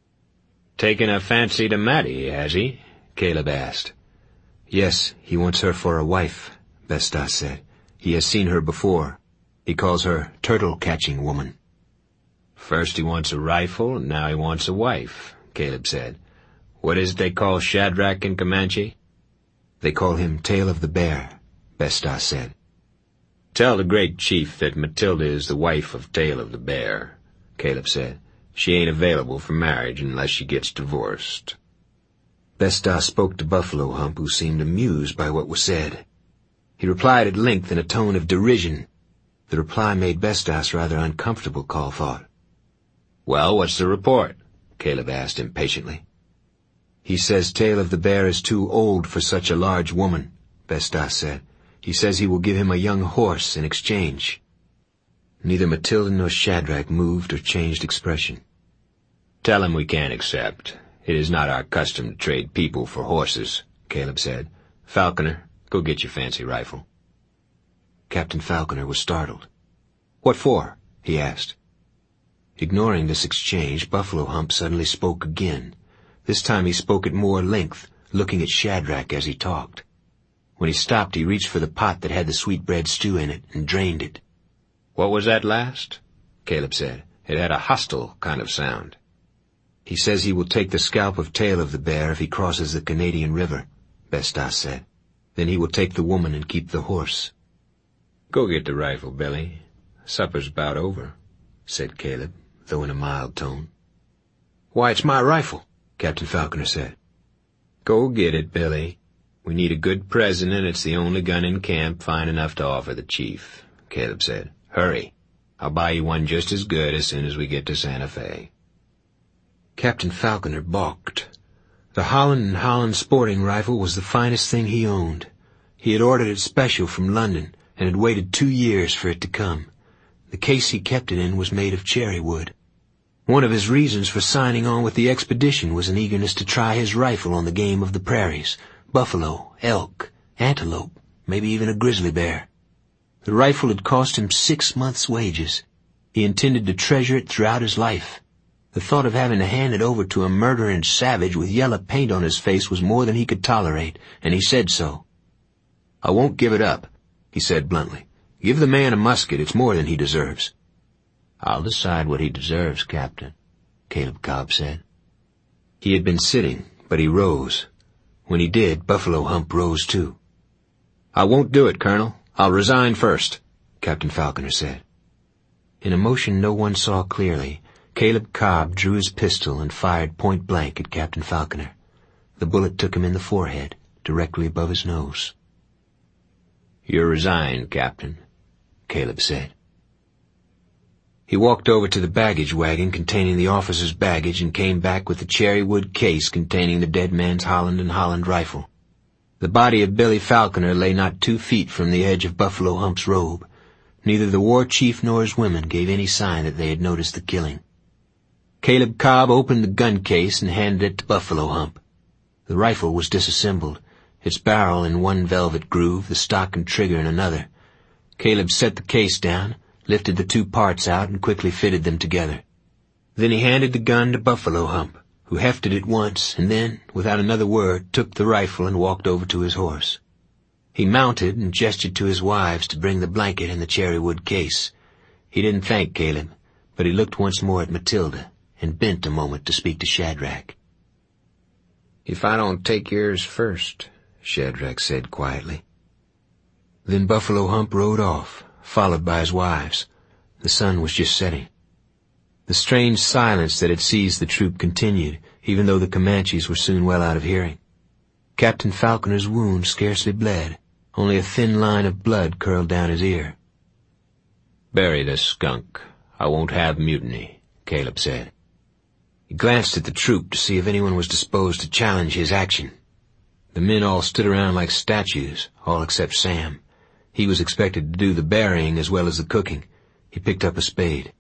"Taken a fancy to Mattie, has he?" Caleb asked. "Yes, he wants her for a wife," Bestas said. "He has seen her before. He calls her turtle-catching woman." "First he wants a rifle, and now he wants a wife," Caleb said. "What is it they call Shadrach in Comanche?" "They call him Tail of the Bear," Bestas said. "Tell the great chief that Matilda is the wife of Tail of the Bear," Caleb said. "She ain't available for marriage unless she gets divorced." Bestas spoke to Buffalo Hump, who seemed amused by what was said. He replied at length in a tone of derision. The reply made Bestas rather uncomfortable, Carl thought. "Well, what's the report?" Caleb asked impatiently. "He says Tail of the Bear is too old for such a large woman," Bestas said. "He says he will give him a young horse in exchange." Neither Matilda nor Shadrach moved or changed expression. "Tell him we can't accept. It is not our custom to trade people for horses," Caleb said. "Falconer, go get your fancy rifle." Captain Falconer was startled. "What for?" he asked. Ignoring this exchange, Buffalo Hump suddenly spoke again. This time he spoke at more length, looking at Shadrach as he talked. When he stopped, he reached for the pot that had the sweetbread stew in it and drained it. "What was that last?" Caleb said. "It had a hostile kind of sound." "He says he will take the scalp of Tail of the Bear if he crosses the Canadian River," Bestas said. "Then he will take the woman and keep the horse." "Go get the rifle, Billy. Supper's about over," said Caleb, though in a mild tone. "Why, it's my rifle," Captain Falconer said. "Go get it, Billy." We need a good present, and it's the only gun in camp fine enough to offer the chief, Caleb said. Hurry. I'll buy you one just as good as soon as we get to Santa Fe. Captain Falconer balked. The Holland and Holland sporting rifle was the finest thing he owned. He had ordered it special from London and had waited two years for it to come. The case he kept it in was made of cherry wood. One of his reasons for signing on with the expedition was an eagerness to try his rifle on the game of the prairies, buffalo, elk, antelope, maybe even a grizzly bear. The rifle had cost him six months' wages. He intended to treasure it throughout his life. The thought of having to hand it over to a murdering savage with yellow paint on his face was more than he could tolerate, and he said so. "I won't give it up," he said bluntly. "Give the man a musket. It's more than he deserves." "I'll decide what he deserves, Captain," Caleb Cobb said. He had been sitting, but he rose. When he did, Buffalo Hump rose too. "I won't do it, Colonel. I'll resign first," Captain Falconer said. In a motion no one saw clearly, Caleb Cobb drew his pistol and fired point blank at Captain Falconer. The bullet took him in the forehead, directly above his nose. "You're resigned, Captain," Caleb said. He walked over to the baggage wagon containing the officer's baggage and came back with the cherry wood case containing the dead man's Holland and Holland rifle. The body of Billy Falconer lay not two feet from the edge of Buffalo Hump's robe. Neither the war chief nor his women gave any sign that they had noticed the killing. Caleb Cobb opened the gun case and handed it to Buffalo Hump. The rifle was disassembled, its barrel in one velvet groove, the stock and trigger in another. Caleb set the case down, lifted the two parts out, and quickly fitted them together. Then he handed the gun to Buffalo Hump, who hefted it once, and then, without another word, took the rifle and walked over to his horse. He mounted and gestured to his wives to bring the blanket and the cherry wood case. He didn't thank Caleb, but he looked once more at Matilda, and bent a moment to speak to Shadrach. "If I don't take yours first," Shadrach said quietly. Then Buffalo Hump rode off, followed by his wives. The sun was just setting. The strange silence that had seized the troop continued, even though the Comanches were soon well out of hearing. Captain Falconer's wound scarcely bled. Only a thin line of blood curled down his ear. "Bury the skunk. I won't have mutiny," Caleb said. He glanced at the troop to see if anyone was disposed to challenge his action. The men all stood around like statues, all except Sam. He was expected to do the burying as well as the cooking. He picked up a spade.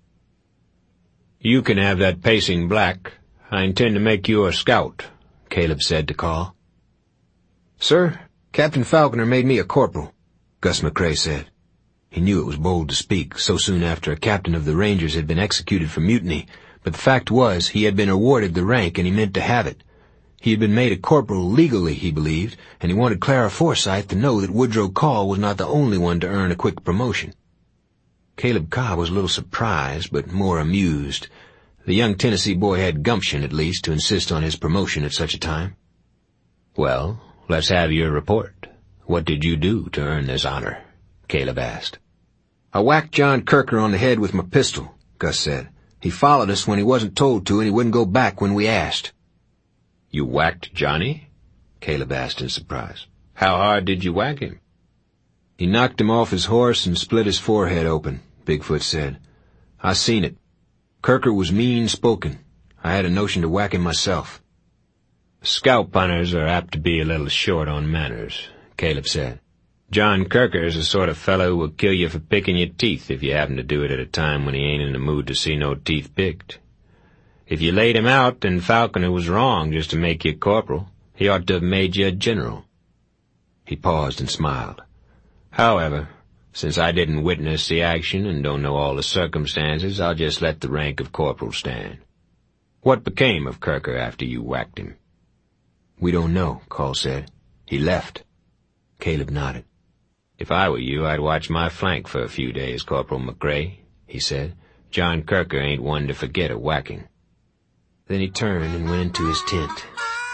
"You can have that pacing black. I intend to make you a scout," Caleb said to Call. "Sir, Captain Falconer made me a corporal," Gus McCrae said. He knew it was bold to speak so soon after a captain of the Rangers had been executed for mutiny, but the fact was he had been awarded the rank and he meant to have it. He had been made a corporal legally, he believed, and he wanted Clara Forsythe to know that Woodrow Call was not the only one to earn a quick promotion. Caleb Cobb was a little surprised, but more amused. The young Tennessee boy had gumption, at least, to insist on his promotion at such a time. "Well, let's have your report. What did you do to earn this honor?" Caleb asked. "I whacked John Kirker on the head with my pistol," Gus said. "He followed us when he wasn't told to, and he wouldn't go back when we asked." "You whacked Johnny?" Caleb asked in surprise. "How hard did you whack him?" "He knocked him off his horse and split his forehead open," Bigfoot said. "I seen it. Kirker was mean-spoken. I had a notion to whack him myself." "Scalp hunters are apt to be a little short on manners," Caleb said. "John Kirker is the sort of fellow who will kill you for picking your teeth if you happen to do it at a time when he ain't in the mood to see no teeth picked. If you laid him out, then Falconer was wrong just to make you corporal. He ought to have made you a general." He paused and smiled. "However, since I didn't witness the action and don't know all the circumstances, I'll just let the rank of corporal stand. What became of Kirker after you whacked him?" "We don't know," Call said. "He left." Caleb nodded. "If I were you, I'd watch my flank for a few days, Corporal McCrae," he said. "John Kirker ain't one to forget a whacking." Then he turned and went into his tent.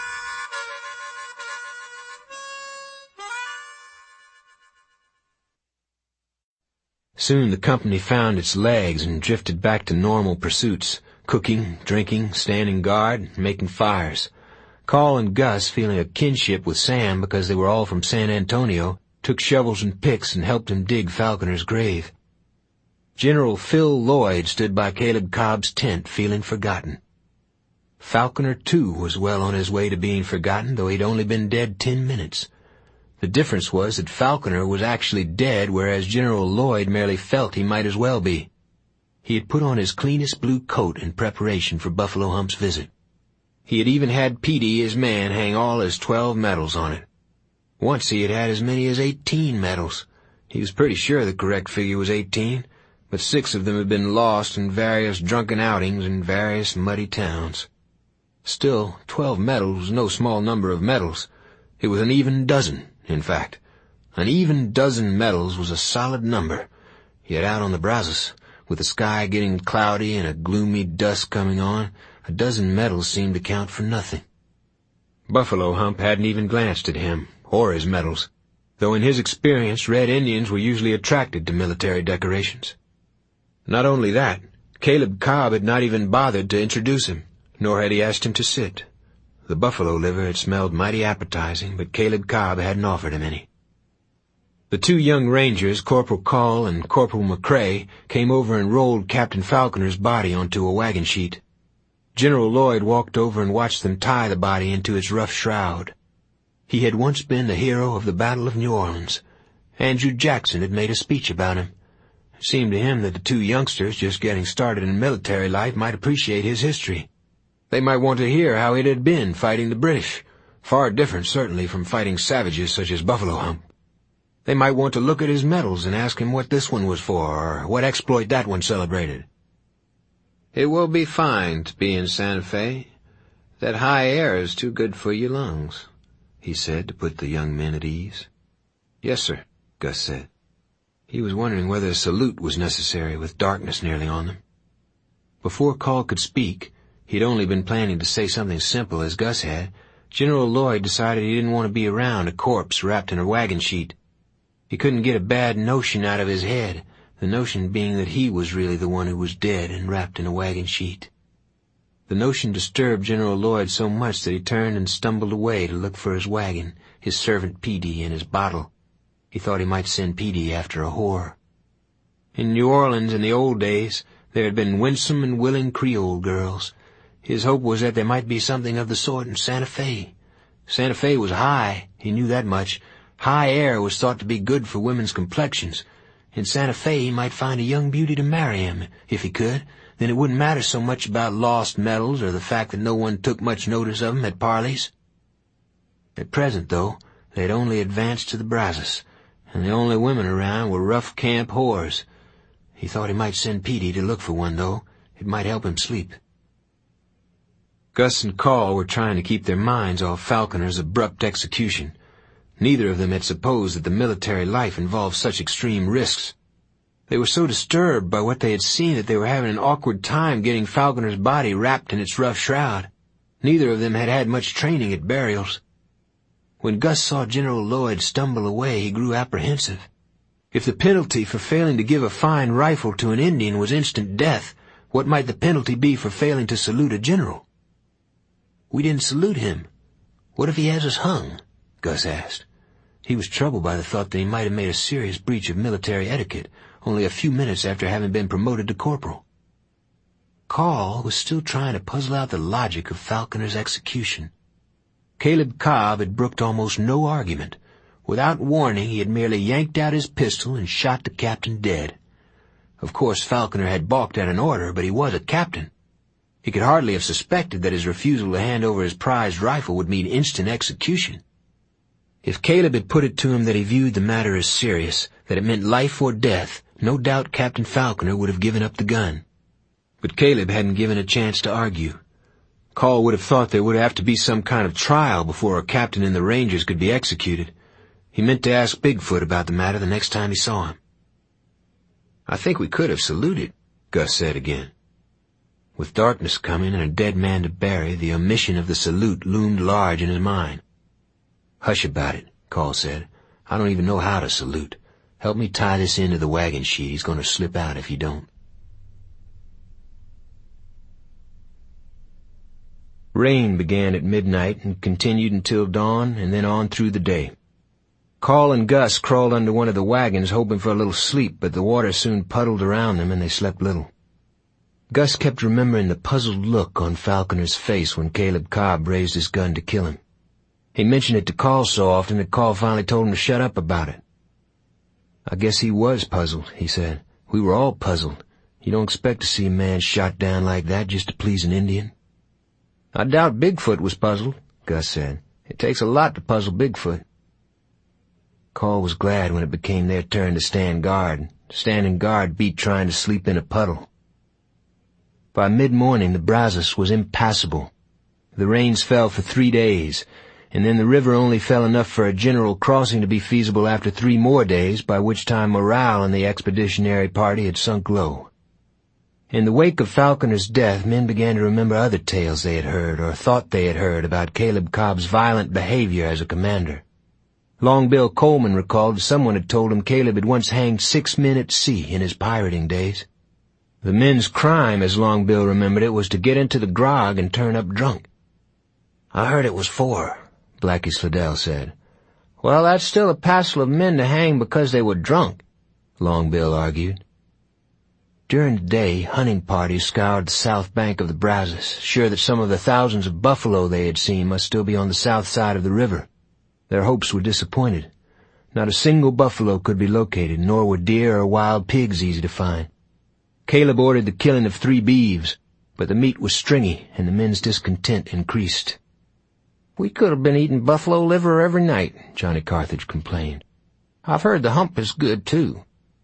Soon the company found its legs and drifted back to normal pursuits, cooking, drinking, standing guard, making fires. Call and Gus, feeling a kinship with Sam because they were all from San Antonio, took shovels and picks and helped him dig Falconer's grave. General Phil Lloyd stood by Caleb Cobb's tent, feeling forgotten. Falconer, too, was well on his way to being forgotten, though he'd only been dead ten minutes. The difference was that Falconer was actually dead, whereas General Lloyd merely felt he might as well be. He had put on his cleanest blue coat in preparation for Buffalo Hump's visit. He had even had Petey, his man, hang all his twelve medals on it. Once he had had as many as eighteen medals. He was pretty sure the correct figure was eighteen, but six of them had been lost in various drunken outings in various muddy towns. Still, twelve medals was no small number of medals. It was an even dozen, in fact. An even dozen medals was a solid number. Yet out on the Brazos, with the sky getting cloudy and a gloomy dusk coming on, a dozen medals seemed to count for nothing. Buffalo Hump hadn't even glanced at him, or his medals, though in his experience Red Indians were usually attracted to military decorations. Not only that, Caleb Cobb had not even bothered to introduce him, nor had he asked him to sit. The buffalo liver had smelled mighty appetizing, but Caleb Cobb hadn't offered him any. The two young rangers, Corporal Call and Corporal McCrae, came over and rolled Captain Falconer's body onto a wagon sheet. General Lloyd walked over and watched them tie the body into its rough shroud. He had once been the hero of the Battle of New Orleans. Andrew Jackson had made a speech about him. It seemed to him that the two youngsters just getting started in military life might appreciate his history. They might want to hear how it had been fighting the British, far different certainly from fighting savages such as Buffalo Hump. They might want to look at his medals and ask him what this one was for, or what exploit that one celebrated. "It will be fine to be in Santa Fe. That high air is too good for your lungs," he said to put the young men at ease. "Yes, sir," Gus said. He was wondering whether a salute was necessary with darkness nearly on them. Before Call could speak, he'd only been planning to say something simple as Gus had. General Lloyd decided he didn't want to be around a corpse wrapped in a wagon sheet. He couldn't get a bad notion out of his head, the notion being that he was really the one who was dead and wrapped in a wagon sheet. The notion disturbed General Lloyd so much that he turned and stumbled away to look for his wagon, his servant Petey, and his bottle. He thought he might send Petey after a whore. In New Orleans in the old days, there had been winsome and willing Creole girls. His hope was that there might be something of the sort in Santa Fe. Santa Fe was high, he knew that much. High air was thought to be good for women's complexions. In Santa Fe he might find a young beauty to marry him, if he could. Then it wouldn't matter so much about lost medals or the fact that no one took much notice of him at parleys. At present, though, they had only advanced to the Brazos, and the only women around were rough camp whores. He thought he might send Petey to look for one, though. It might help him sleep. Gus and Call were trying to keep their minds off Falconer's abrupt execution. Neither of them had supposed that the military life involved such extreme risks. They were so disturbed by what they had seen that they were having an awkward time getting Falconer's body wrapped in its rough shroud. Neither of them had had much training at burials. When Gus saw General Lloyd stumble away, he grew apprehensive. If the penalty for failing to give a fine rifle to an Indian was instant death, what might the penalty be for failing to salute a general? "We didn't salute him. What if he has us hung?" Gus asked. He was troubled by the thought that he might have made a serious breach of military etiquette only a few minutes after having been promoted to corporal. Call was still trying to puzzle out the logic of Falconer's execution. Caleb Cobb had brooked almost no argument. Without warning, he had merely yanked out his pistol and shot the captain dead. Of course, Falconer had balked at an order, but he was a captain. He could hardly have suspected that his refusal to hand over his prized rifle would mean instant execution. If Caleb had put it to him that he viewed the matter as serious, that it meant life or death, no doubt Captain Falconer would have given up the gun. But Caleb hadn't given a chance to argue. Call would have thought there would have to be some kind of trial before a captain in the Rangers could be executed. He meant to ask Bigfoot about the matter the next time he saw him. "I think we could have saluted," Gus said again. With darkness coming and a dead man to bury, the omission of the salute loomed large in his mind. "Hush about it," Call said. "I don't even know how to salute. Help me tie this into the wagon sheet. He's going to slip out if you don't." Rain began at midnight and continued until dawn and then on through the day. Call and Gus crawled under one of the wagons hoping for a little sleep, but the water soon puddled around them and they slept little. Gus kept remembering the puzzled look on Falconer's face when Caleb Cobb raised his gun to kill him. He mentioned it to Call so often that Call finally told him to shut up about it. "I guess he was puzzled," he said. "We were all puzzled. You don't expect to see a man shot down like that just to please an Indian." "I doubt Bigfoot was puzzled," Gus said. "It takes a lot to puzzle Bigfoot." Call was glad when it became their turn to stand guard. Standing guard beat trying to sleep in a puddle. By mid-morning the Brazos was impassable. The rains fell for three days, and then the river only fell enough for a general crossing to be feasible after three more days, by which time morale in the expeditionary party had sunk low. In the wake of Falconer's death, men began to remember other tales they had heard or thought they had heard about Caleb Cobb's violent behavior as a commander. Long Bill Coleman recalled someone had told him Caleb had once hanged six men at sea in his pirating days. The men's crime, as Long Bill remembered it, was to get into the grog and turn up drunk. "I heard it was four," Blackie Slidell said. "Well, that's still a passel of men to hang because they were drunk," Long Bill argued. During the day, hunting parties scoured the south bank of the Brazos, sure that some of the thousands of buffalo they had seen must still be on the south side of the river. Their hopes were disappointed. Not a single buffalo could be located, nor were deer or wild pigs easy to find. Caleb ordered the killing of three beeves, but the meat was stringy, and the men's discontent increased. "We could have been eating buffalo liver every night," Johnny Carthage complained. "I've heard the hump is good, too."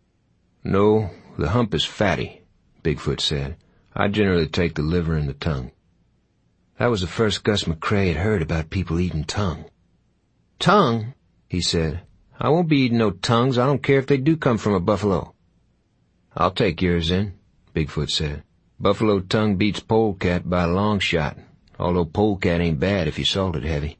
"No, the hump is fatty," Bigfoot said. "I generally take the liver and the tongue." That was the first Gus McCrae had heard about people eating tongue. "Tongue?" he said. "I won't be eating no tongues. I don't care if they do come from a buffalo." "I'll take yours then," Bigfoot said. "Buffalo tongue beats polecat by a long shot, although polecat ain't bad if you salt it heavy."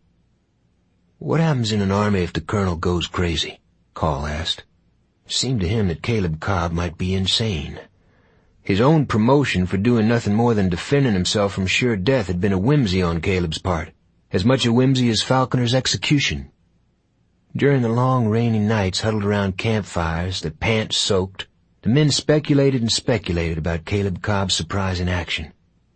"What happens in an army if the colonel goes crazy?" Call asked. It seemed to him that Caleb Cobb might be insane. His own promotion for doing nothing more than defending himself from sure death had been a whimsy on Caleb's part, as much a whimsy as Falconer's execution. During the long rainy nights huddled around campfires, their pants soaked, the men speculated and speculated about Caleb Cobb's surprise in action.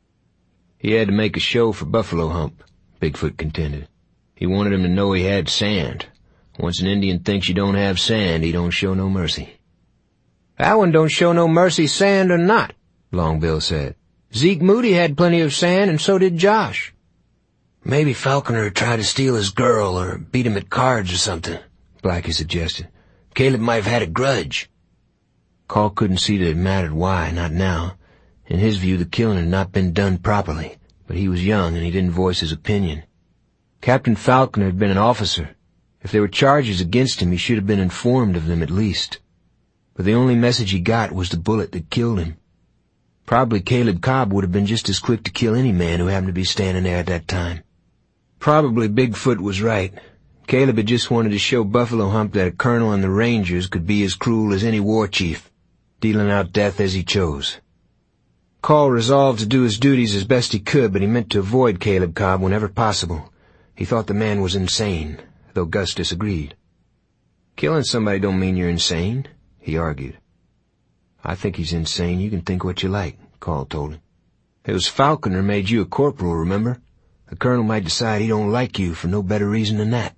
"He had to make a show for Buffalo Hump," Bigfoot contended. "He wanted him to know he had sand. Once an Indian thinks you don't have sand, he don't show no mercy." "That one don't show no mercy, sand or not," Long Bill said. "Zeke Moody had plenty of sand, and so did Josh." "Maybe Falconer tried to steal his girl or beat him at cards or something," Blackie suggested. "Caleb might have had a grudge." Call couldn't see that it mattered why, not now. In his view, the killing had not been done properly, but he was young and he didn't voice his opinion. Captain Falconer had been an officer. If there were charges against him, he should have been informed of them at least. But the only message he got was the bullet that killed him. Probably Caleb Cobb would have been just as quick to kill any man who happened to be standing there at that time. Probably Bigfoot was right. Caleb had just wanted to show Buffalo Hump that a colonel and the Rangers could be as cruel as any war chief, dealing out death as he chose. Call resolved to do his duties as best he could, but he meant to avoid Caleb Cobb whenever possible. He thought the man was insane, though Gus disagreed. "Killing somebody don't mean you're insane," he argued. "I think he's insane. You can think what you like," Call told him. "It was Falconer made you a corporal, remember? The colonel might decide he don't like you for no better reason than that."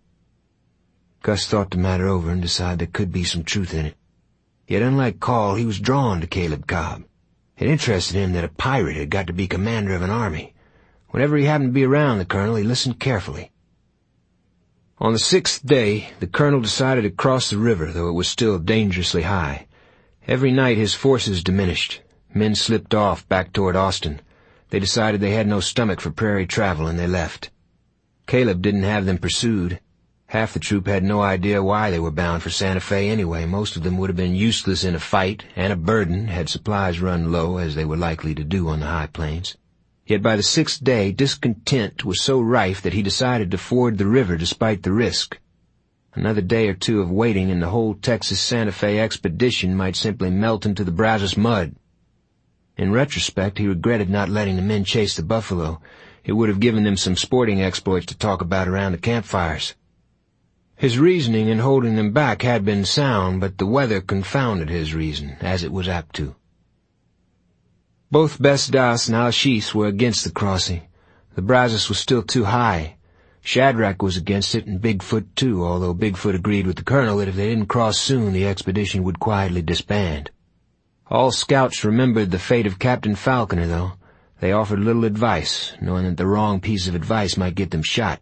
Gus thought the matter over and decided there could be some truth in it. Yet unlike Call, he was drawn to Caleb Cobb. It interested him that a pirate had got to be commander of an army. Whenever he happened to be around the colonel, he listened carefully. On the sixth day, the colonel decided to cross the river, though it was still dangerously high. Every night his forces diminished. Men slipped off back toward Austin. They decided they had no stomach for prairie travel, and they left. Caleb didn't have them pursued. Half the troop had no idea why they were bound for Santa Fe anyway. Most of them would have been useless in a fight and a burden had supplies run low, as they were likely to do on the high plains. Yet by the sixth day, discontent was so rife that he decided to ford the river despite the risk. Another day or two of waiting and the whole Texas Santa Fe expedition might simply melt into the Brazos mud. In retrospect, he regretted not letting the men chase the buffalo. It would have given them some sporting exploits to talk about around the campfires. His reasoning in holding them back had been sound, but the weather confounded his reason, as it was apt to. Both Best Das and Al-Shis were against the crossing. The Brazos was still too high. Shadrach was against it, and Bigfoot too, although Bigfoot agreed with the colonel that if they didn't cross soon, the expedition would quietly disband. All scouts remembered the fate of Captain Falconer, though. They offered little advice, knowing that the wrong piece of advice might get them shot.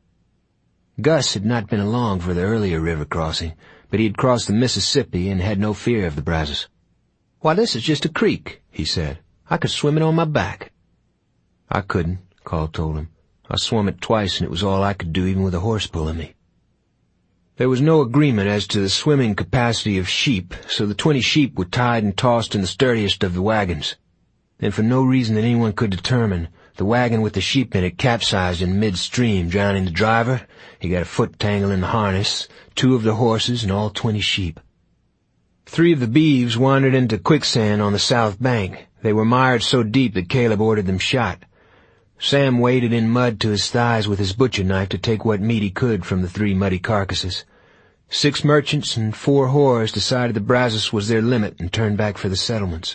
Gus had not been along for the earlier river crossing, but he had crossed the Mississippi and had no fear of the Brazos. "Why, this is just a creek," he said. "I could swim it on my back." "I couldn't," Carl told him. "I swum it twice, and it was all I could do, even with a horse pulling me." There was no agreement as to the swimming capacity of sheep, so the twenty sheep were tied and tossed in the sturdiest of the wagons. Then, for no reason that anyone could determine, the wagon with the sheep in it capsized in midstream, drowning the driver. He got a foot tangle in the harness, two of the horses, and all twenty sheep. Three of the beeves wandered into quicksand on the south bank. They were mired so deep that Caleb ordered them shot. Sam waded in mud to his thighs with his butcher knife to take what meat he could from the three muddy carcasses. Six merchants and four whores decided the Brazos was their limit and turned back for the settlements.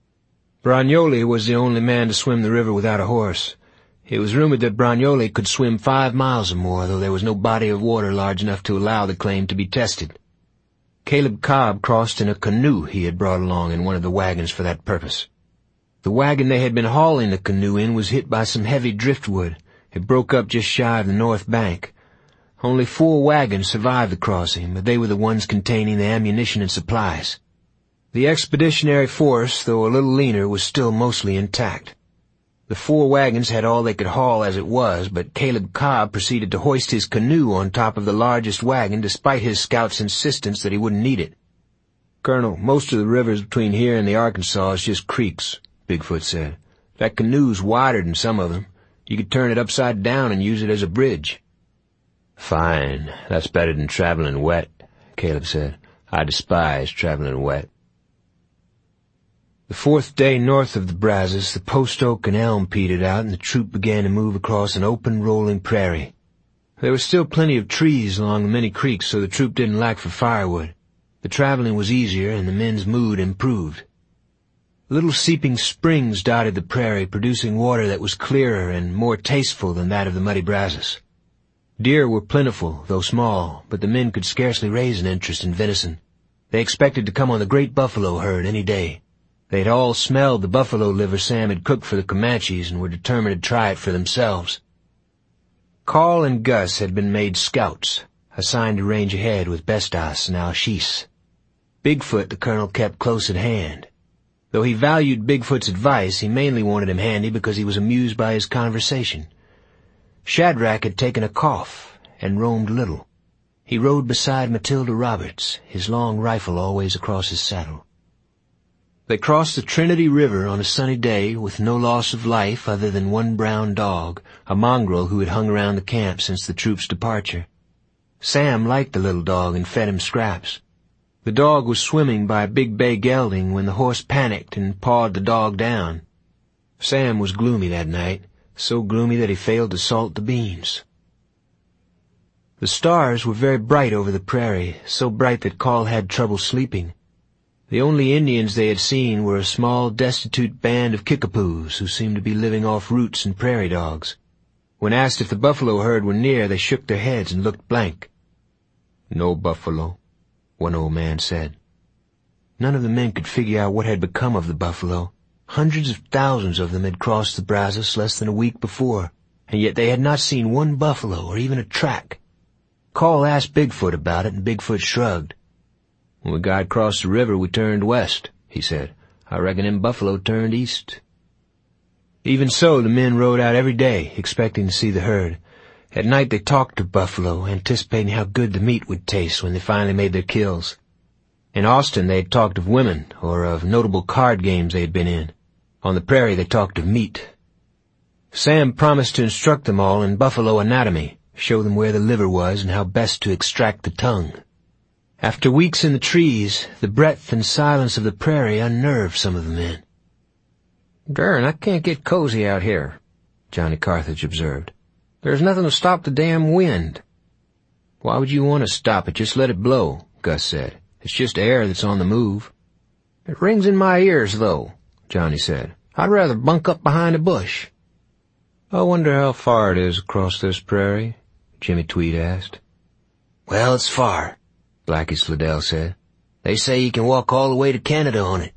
Bragnoli was the only man to swim the river without a horse. It was rumored that Bragnoli could swim five miles or more, though there was no body of water large enough to allow the claim to be tested. Caleb Cobb crossed in a canoe he had brought along in one of the wagons for that purpose. The wagon they had been hauling the canoe in was hit by some heavy driftwood. It broke up just shy of the north bank. Only four wagons survived the crossing, but they were the ones containing the ammunition and supplies. The expeditionary force, though a little leaner, was still mostly intact. The four wagons had all they could haul as it was, but Caleb Cobb proceeded to hoist his canoe on top of the largest wagon despite his scout's insistence that he wouldn't need it. "Colonel, most of the rivers between here and the Arkansas is just creeks," Bigfoot said. "That canoe's wider than some of them. You could turn it upside down and use it as a bridge." "Fine. That's better than traveling wet," Caleb said. "I despise traveling wet." The fourth day north of the Brazos, the post oak and elm petered out, and the troop began to move across an open, rolling prairie. There were still plenty of trees along the many creeks, so the troop didn't lack for firewood. The traveling was easier, and the men's mood improved. Little seeping springs dotted the prairie, producing water that was clearer and more tasteful than that of the muddy Brazos. Deer were plentiful, though small, but the men could scarcely raise an interest in venison. They expected to come on the great buffalo herd any day. They had all smelled the buffalo liver Sam had cooked for the Comanches and were determined to try it for themselves. Carl and Gus had been made scouts, assigned to range ahead with Best Das and Al-Shis. Bigfoot the colonel kept close at hand. Though he valued Bigfoot's advice, he mainly wanted him handy because he was amused by his conversation. Shadrach had taken a cough and roamed little. He rode beside Matilda Roberts, his long rifle always across his saddle. They crossed the Trinity River on a sunny day with no loss of life other than one brown dog, a mongrel who had hung around the camp since the troop's departure. Sam liked the little dog and fed him scraps. The dog was swimming by Big Bay gelding when the horse panicked and pawed the dog down. Sam was gloomy that night, so gloomy that he failed to salt the beans. The stars were very bright over the prairie, so bright that Carl had trouble sleeping. The only Indians they had seen were a small, destitute band of Kickapoos who seemed to be living off roots and prairie dogs. When asked if the buffalo herd were near, they shook their heads and looked blank. "No buffalo," one old man said. None of the men could figure out what had become of the buffalo. Hundreds of thousands of them had crossed the Brazos less than a week before, and yet they had not seen one buffalo or even a track. Carl asked Bigfoot about it, and Bigfoot shrugged. "When we got across the river, we turned west," he said. "I reckon them buffalo turned east." Even so, the men rode out every day, expecting to see the herd. At night they talked of buffalo, anticipating how good the meat would taste when they finally made their kills. In Austin they had talked of women, or of notable card games they had been in. On the prairie they talked of meat. Sam promised to instruct them all in buffalo anatomy, show them where the liver was and how best to extract the tongue. After weeks in the trees, the breadth and silence of the prairie unnerved some of the men. "Darn, I can't get cozy out here. Johnny Carthage observed. "There's nothing to stop the damn wind." "Why would you want to stop it? Just let it blow," Gus said. "It's just air that's on the move." "It rings in my ears, though," Johnny said. "I'd rather bunk up behind a bush." "I wonder how far it is across this prairie?" Jimmy Tweed asked. "Well, it's far," Blackie Slidell said. "They say you can walk all the way to Canada on it."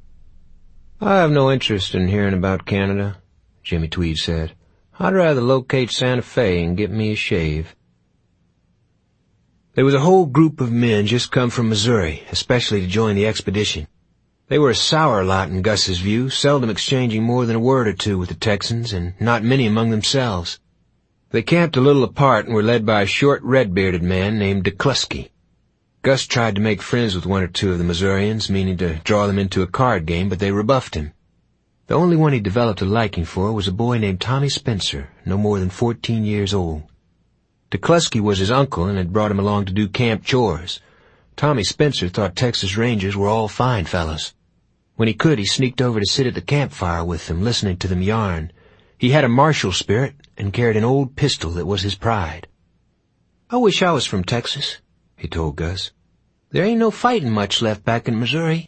"I have no interest in hearing about Canada," Jimmy Tweed said. "I'd rather locate Santa Fe and get me a shave." There was a whole group of men just come from Missouri, especially to join the expedition. They were a sour lot in Gus's view, seldom exchanging more than a word or two with the Texans, and not many among themselves. They camped a little apart and were led by a short, red-bearded man named DeCluskey. Gus tried to make friends with one or two of the Missourians, meaning to draw them into a card game, but they rebuffed him. The only one he developed a liking for was a boy named Tommy Spencer, no more than fourteen years old. DeCluskey was his uncle and had brought him along to do camp chores. Tommy Spencer thought Texas Rangers were all fine fellows. When he could, he sneaked over to sit at the campfire with them, listening to them yarn. He had a martial spirit and carried an old pistol that was his pride. "I wish I was from Texas," he told Gus. "There ain't no fighting much left back in Missouri."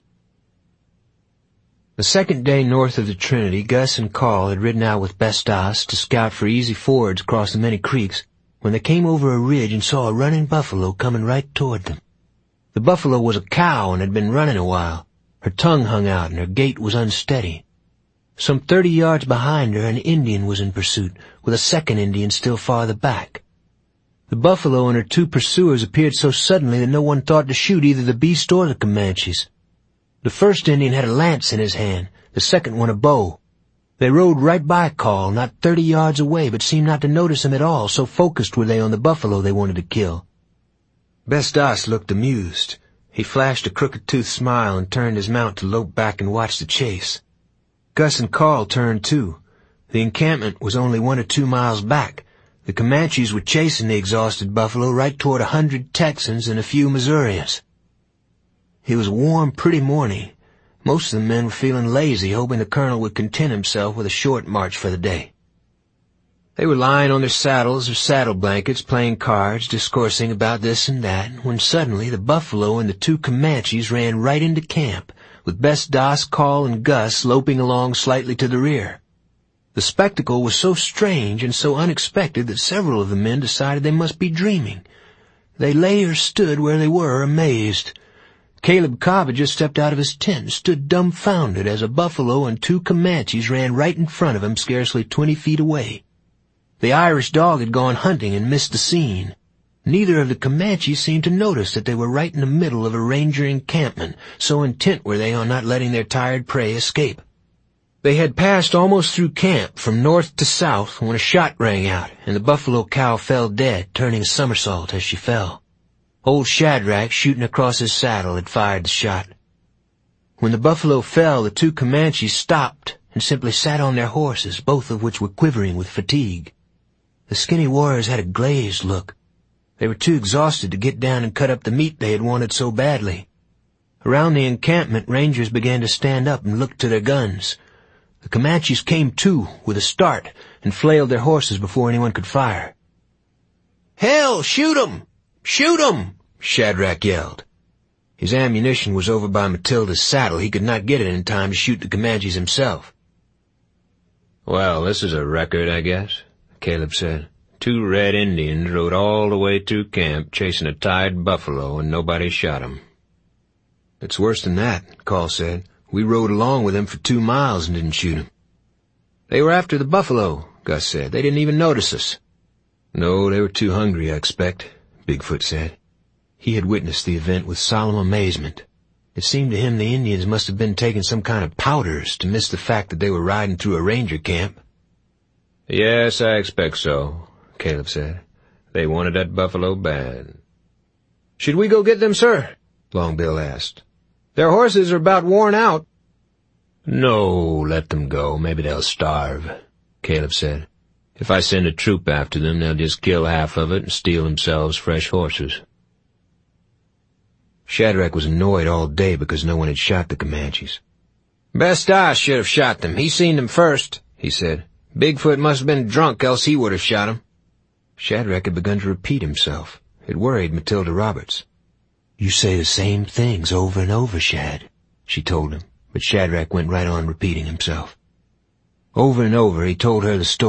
The second day north of the Trinity, Gus and Carl had ridden out with Bestas to scout for easy fords across the many creeks when they came over a ridge and saw a running buffalo coming right toward them. The buffalo was a cow and had been running a while. Her tongue hung out and her gait was unsteady. Some thirty yards behind her, an Indian was in pursuit, with a second Indian still farther back. The buffalo and her two pursuers appeared so suddenly that no one thought to shoot either the beast or the Comanches. The first Indian had a lance in his hand, the second one a bow. They rode right by Carl, not thirty yards away, but seemed not to notice him at all, so focused were they on the buffalo they wanted to kill. Bestas looked amused. He flashed a crooked-toothed smile and turned his mount to lope back and watch the chase. Gus and Carl turned too. The encampment was only one or two miles back. The Comanches were chasing the exhausted buffalo right toward a hundred Texans and a few Missourians. It was a warm, pretty morning. Most of the men were feeling lazy, hoping the colonel would content himself with a short march for the day. They were lying on their saddles or saddle blankets, playing cards, discoursing about this and that, when suddenly the buffalo and the two Comanches ran right into camp, with Bestas, Carl, and Gus loping along slightly to the rear. The spectacle was so strange and so unexpected that several of the men decided they must be dreaming. They lay or stood where they were, amazed. Caleb Cobb had just stepped out of his tent and stood dumbfounded as a buffalo and two Comanches ran right in front of him, scarcely twenty feet away. The Irish dog had gone hunting and missed the scene. Neither of the Comanches seemed to notice that they were right in the middle of a ranger encampment, so intent were they on not letting their tired prey escape. They had passed almost through camp from north to south when a shot rang out, and the buffalo cow fell dead, turning a somersault as she fell. Old Shadrach, shooting across his saddle, had fired the shot. When the buffalo fell, the two Comanches stopped and simply sat on their horses, both of which were quivering with fatigue. The skinny warriors had a glazed look. They were too exhausted to get down and cut up the meat they had wanted so badly. Around the encampment, rangers began to stand up and look to their guns. The Comanches came to with a start and flailed their horses before anyone could fire. "Hell, shoot 'em! Shoot 'em!" Shadrach yelled. His ammunition was over by Matilda's saddle. He could not get it in time to shoot the Comanches himself. "Well, this is a record, I guess," Caleb said. "Two red Indians rode all the way through camp chasing a tired buffalo and nobody shot 'em." "It's worse than that," Carl said. "We rode along with him for two miles and didn't shoot him." "They were after the buffalo," Gus said. "They didn't even notice us." "No, they were too hungry, I expect," Bigfoot said. He had witnessed the event with solemn amazement. It seemed to him the Indians must have been taking some kind of powders to miss the fact that they were riding through a ranger camp. "Yes, I expect so," Caleb said. "They wanted that buffalo bad." "Should we go get them, sir?" Long Bill asked. "Their horses are about worn out." "No, let them go. Maybe they'll starve," Caleb said. "If I send a troop after them, they'll just kill half of it and steal themselves fresh horses." Shadrach was annoyed all day because no one had shot the Comanches. "Bestas should have shot them. He seen them first," he said. Bigfoot must have been drunk, else he would have shot him. Shadrach had begun to repeat himself. It worried Matilda Roberts. You say the same things over and over, Shad, she told him, but Shadrach went right on repeating himself. Over and over he told her the story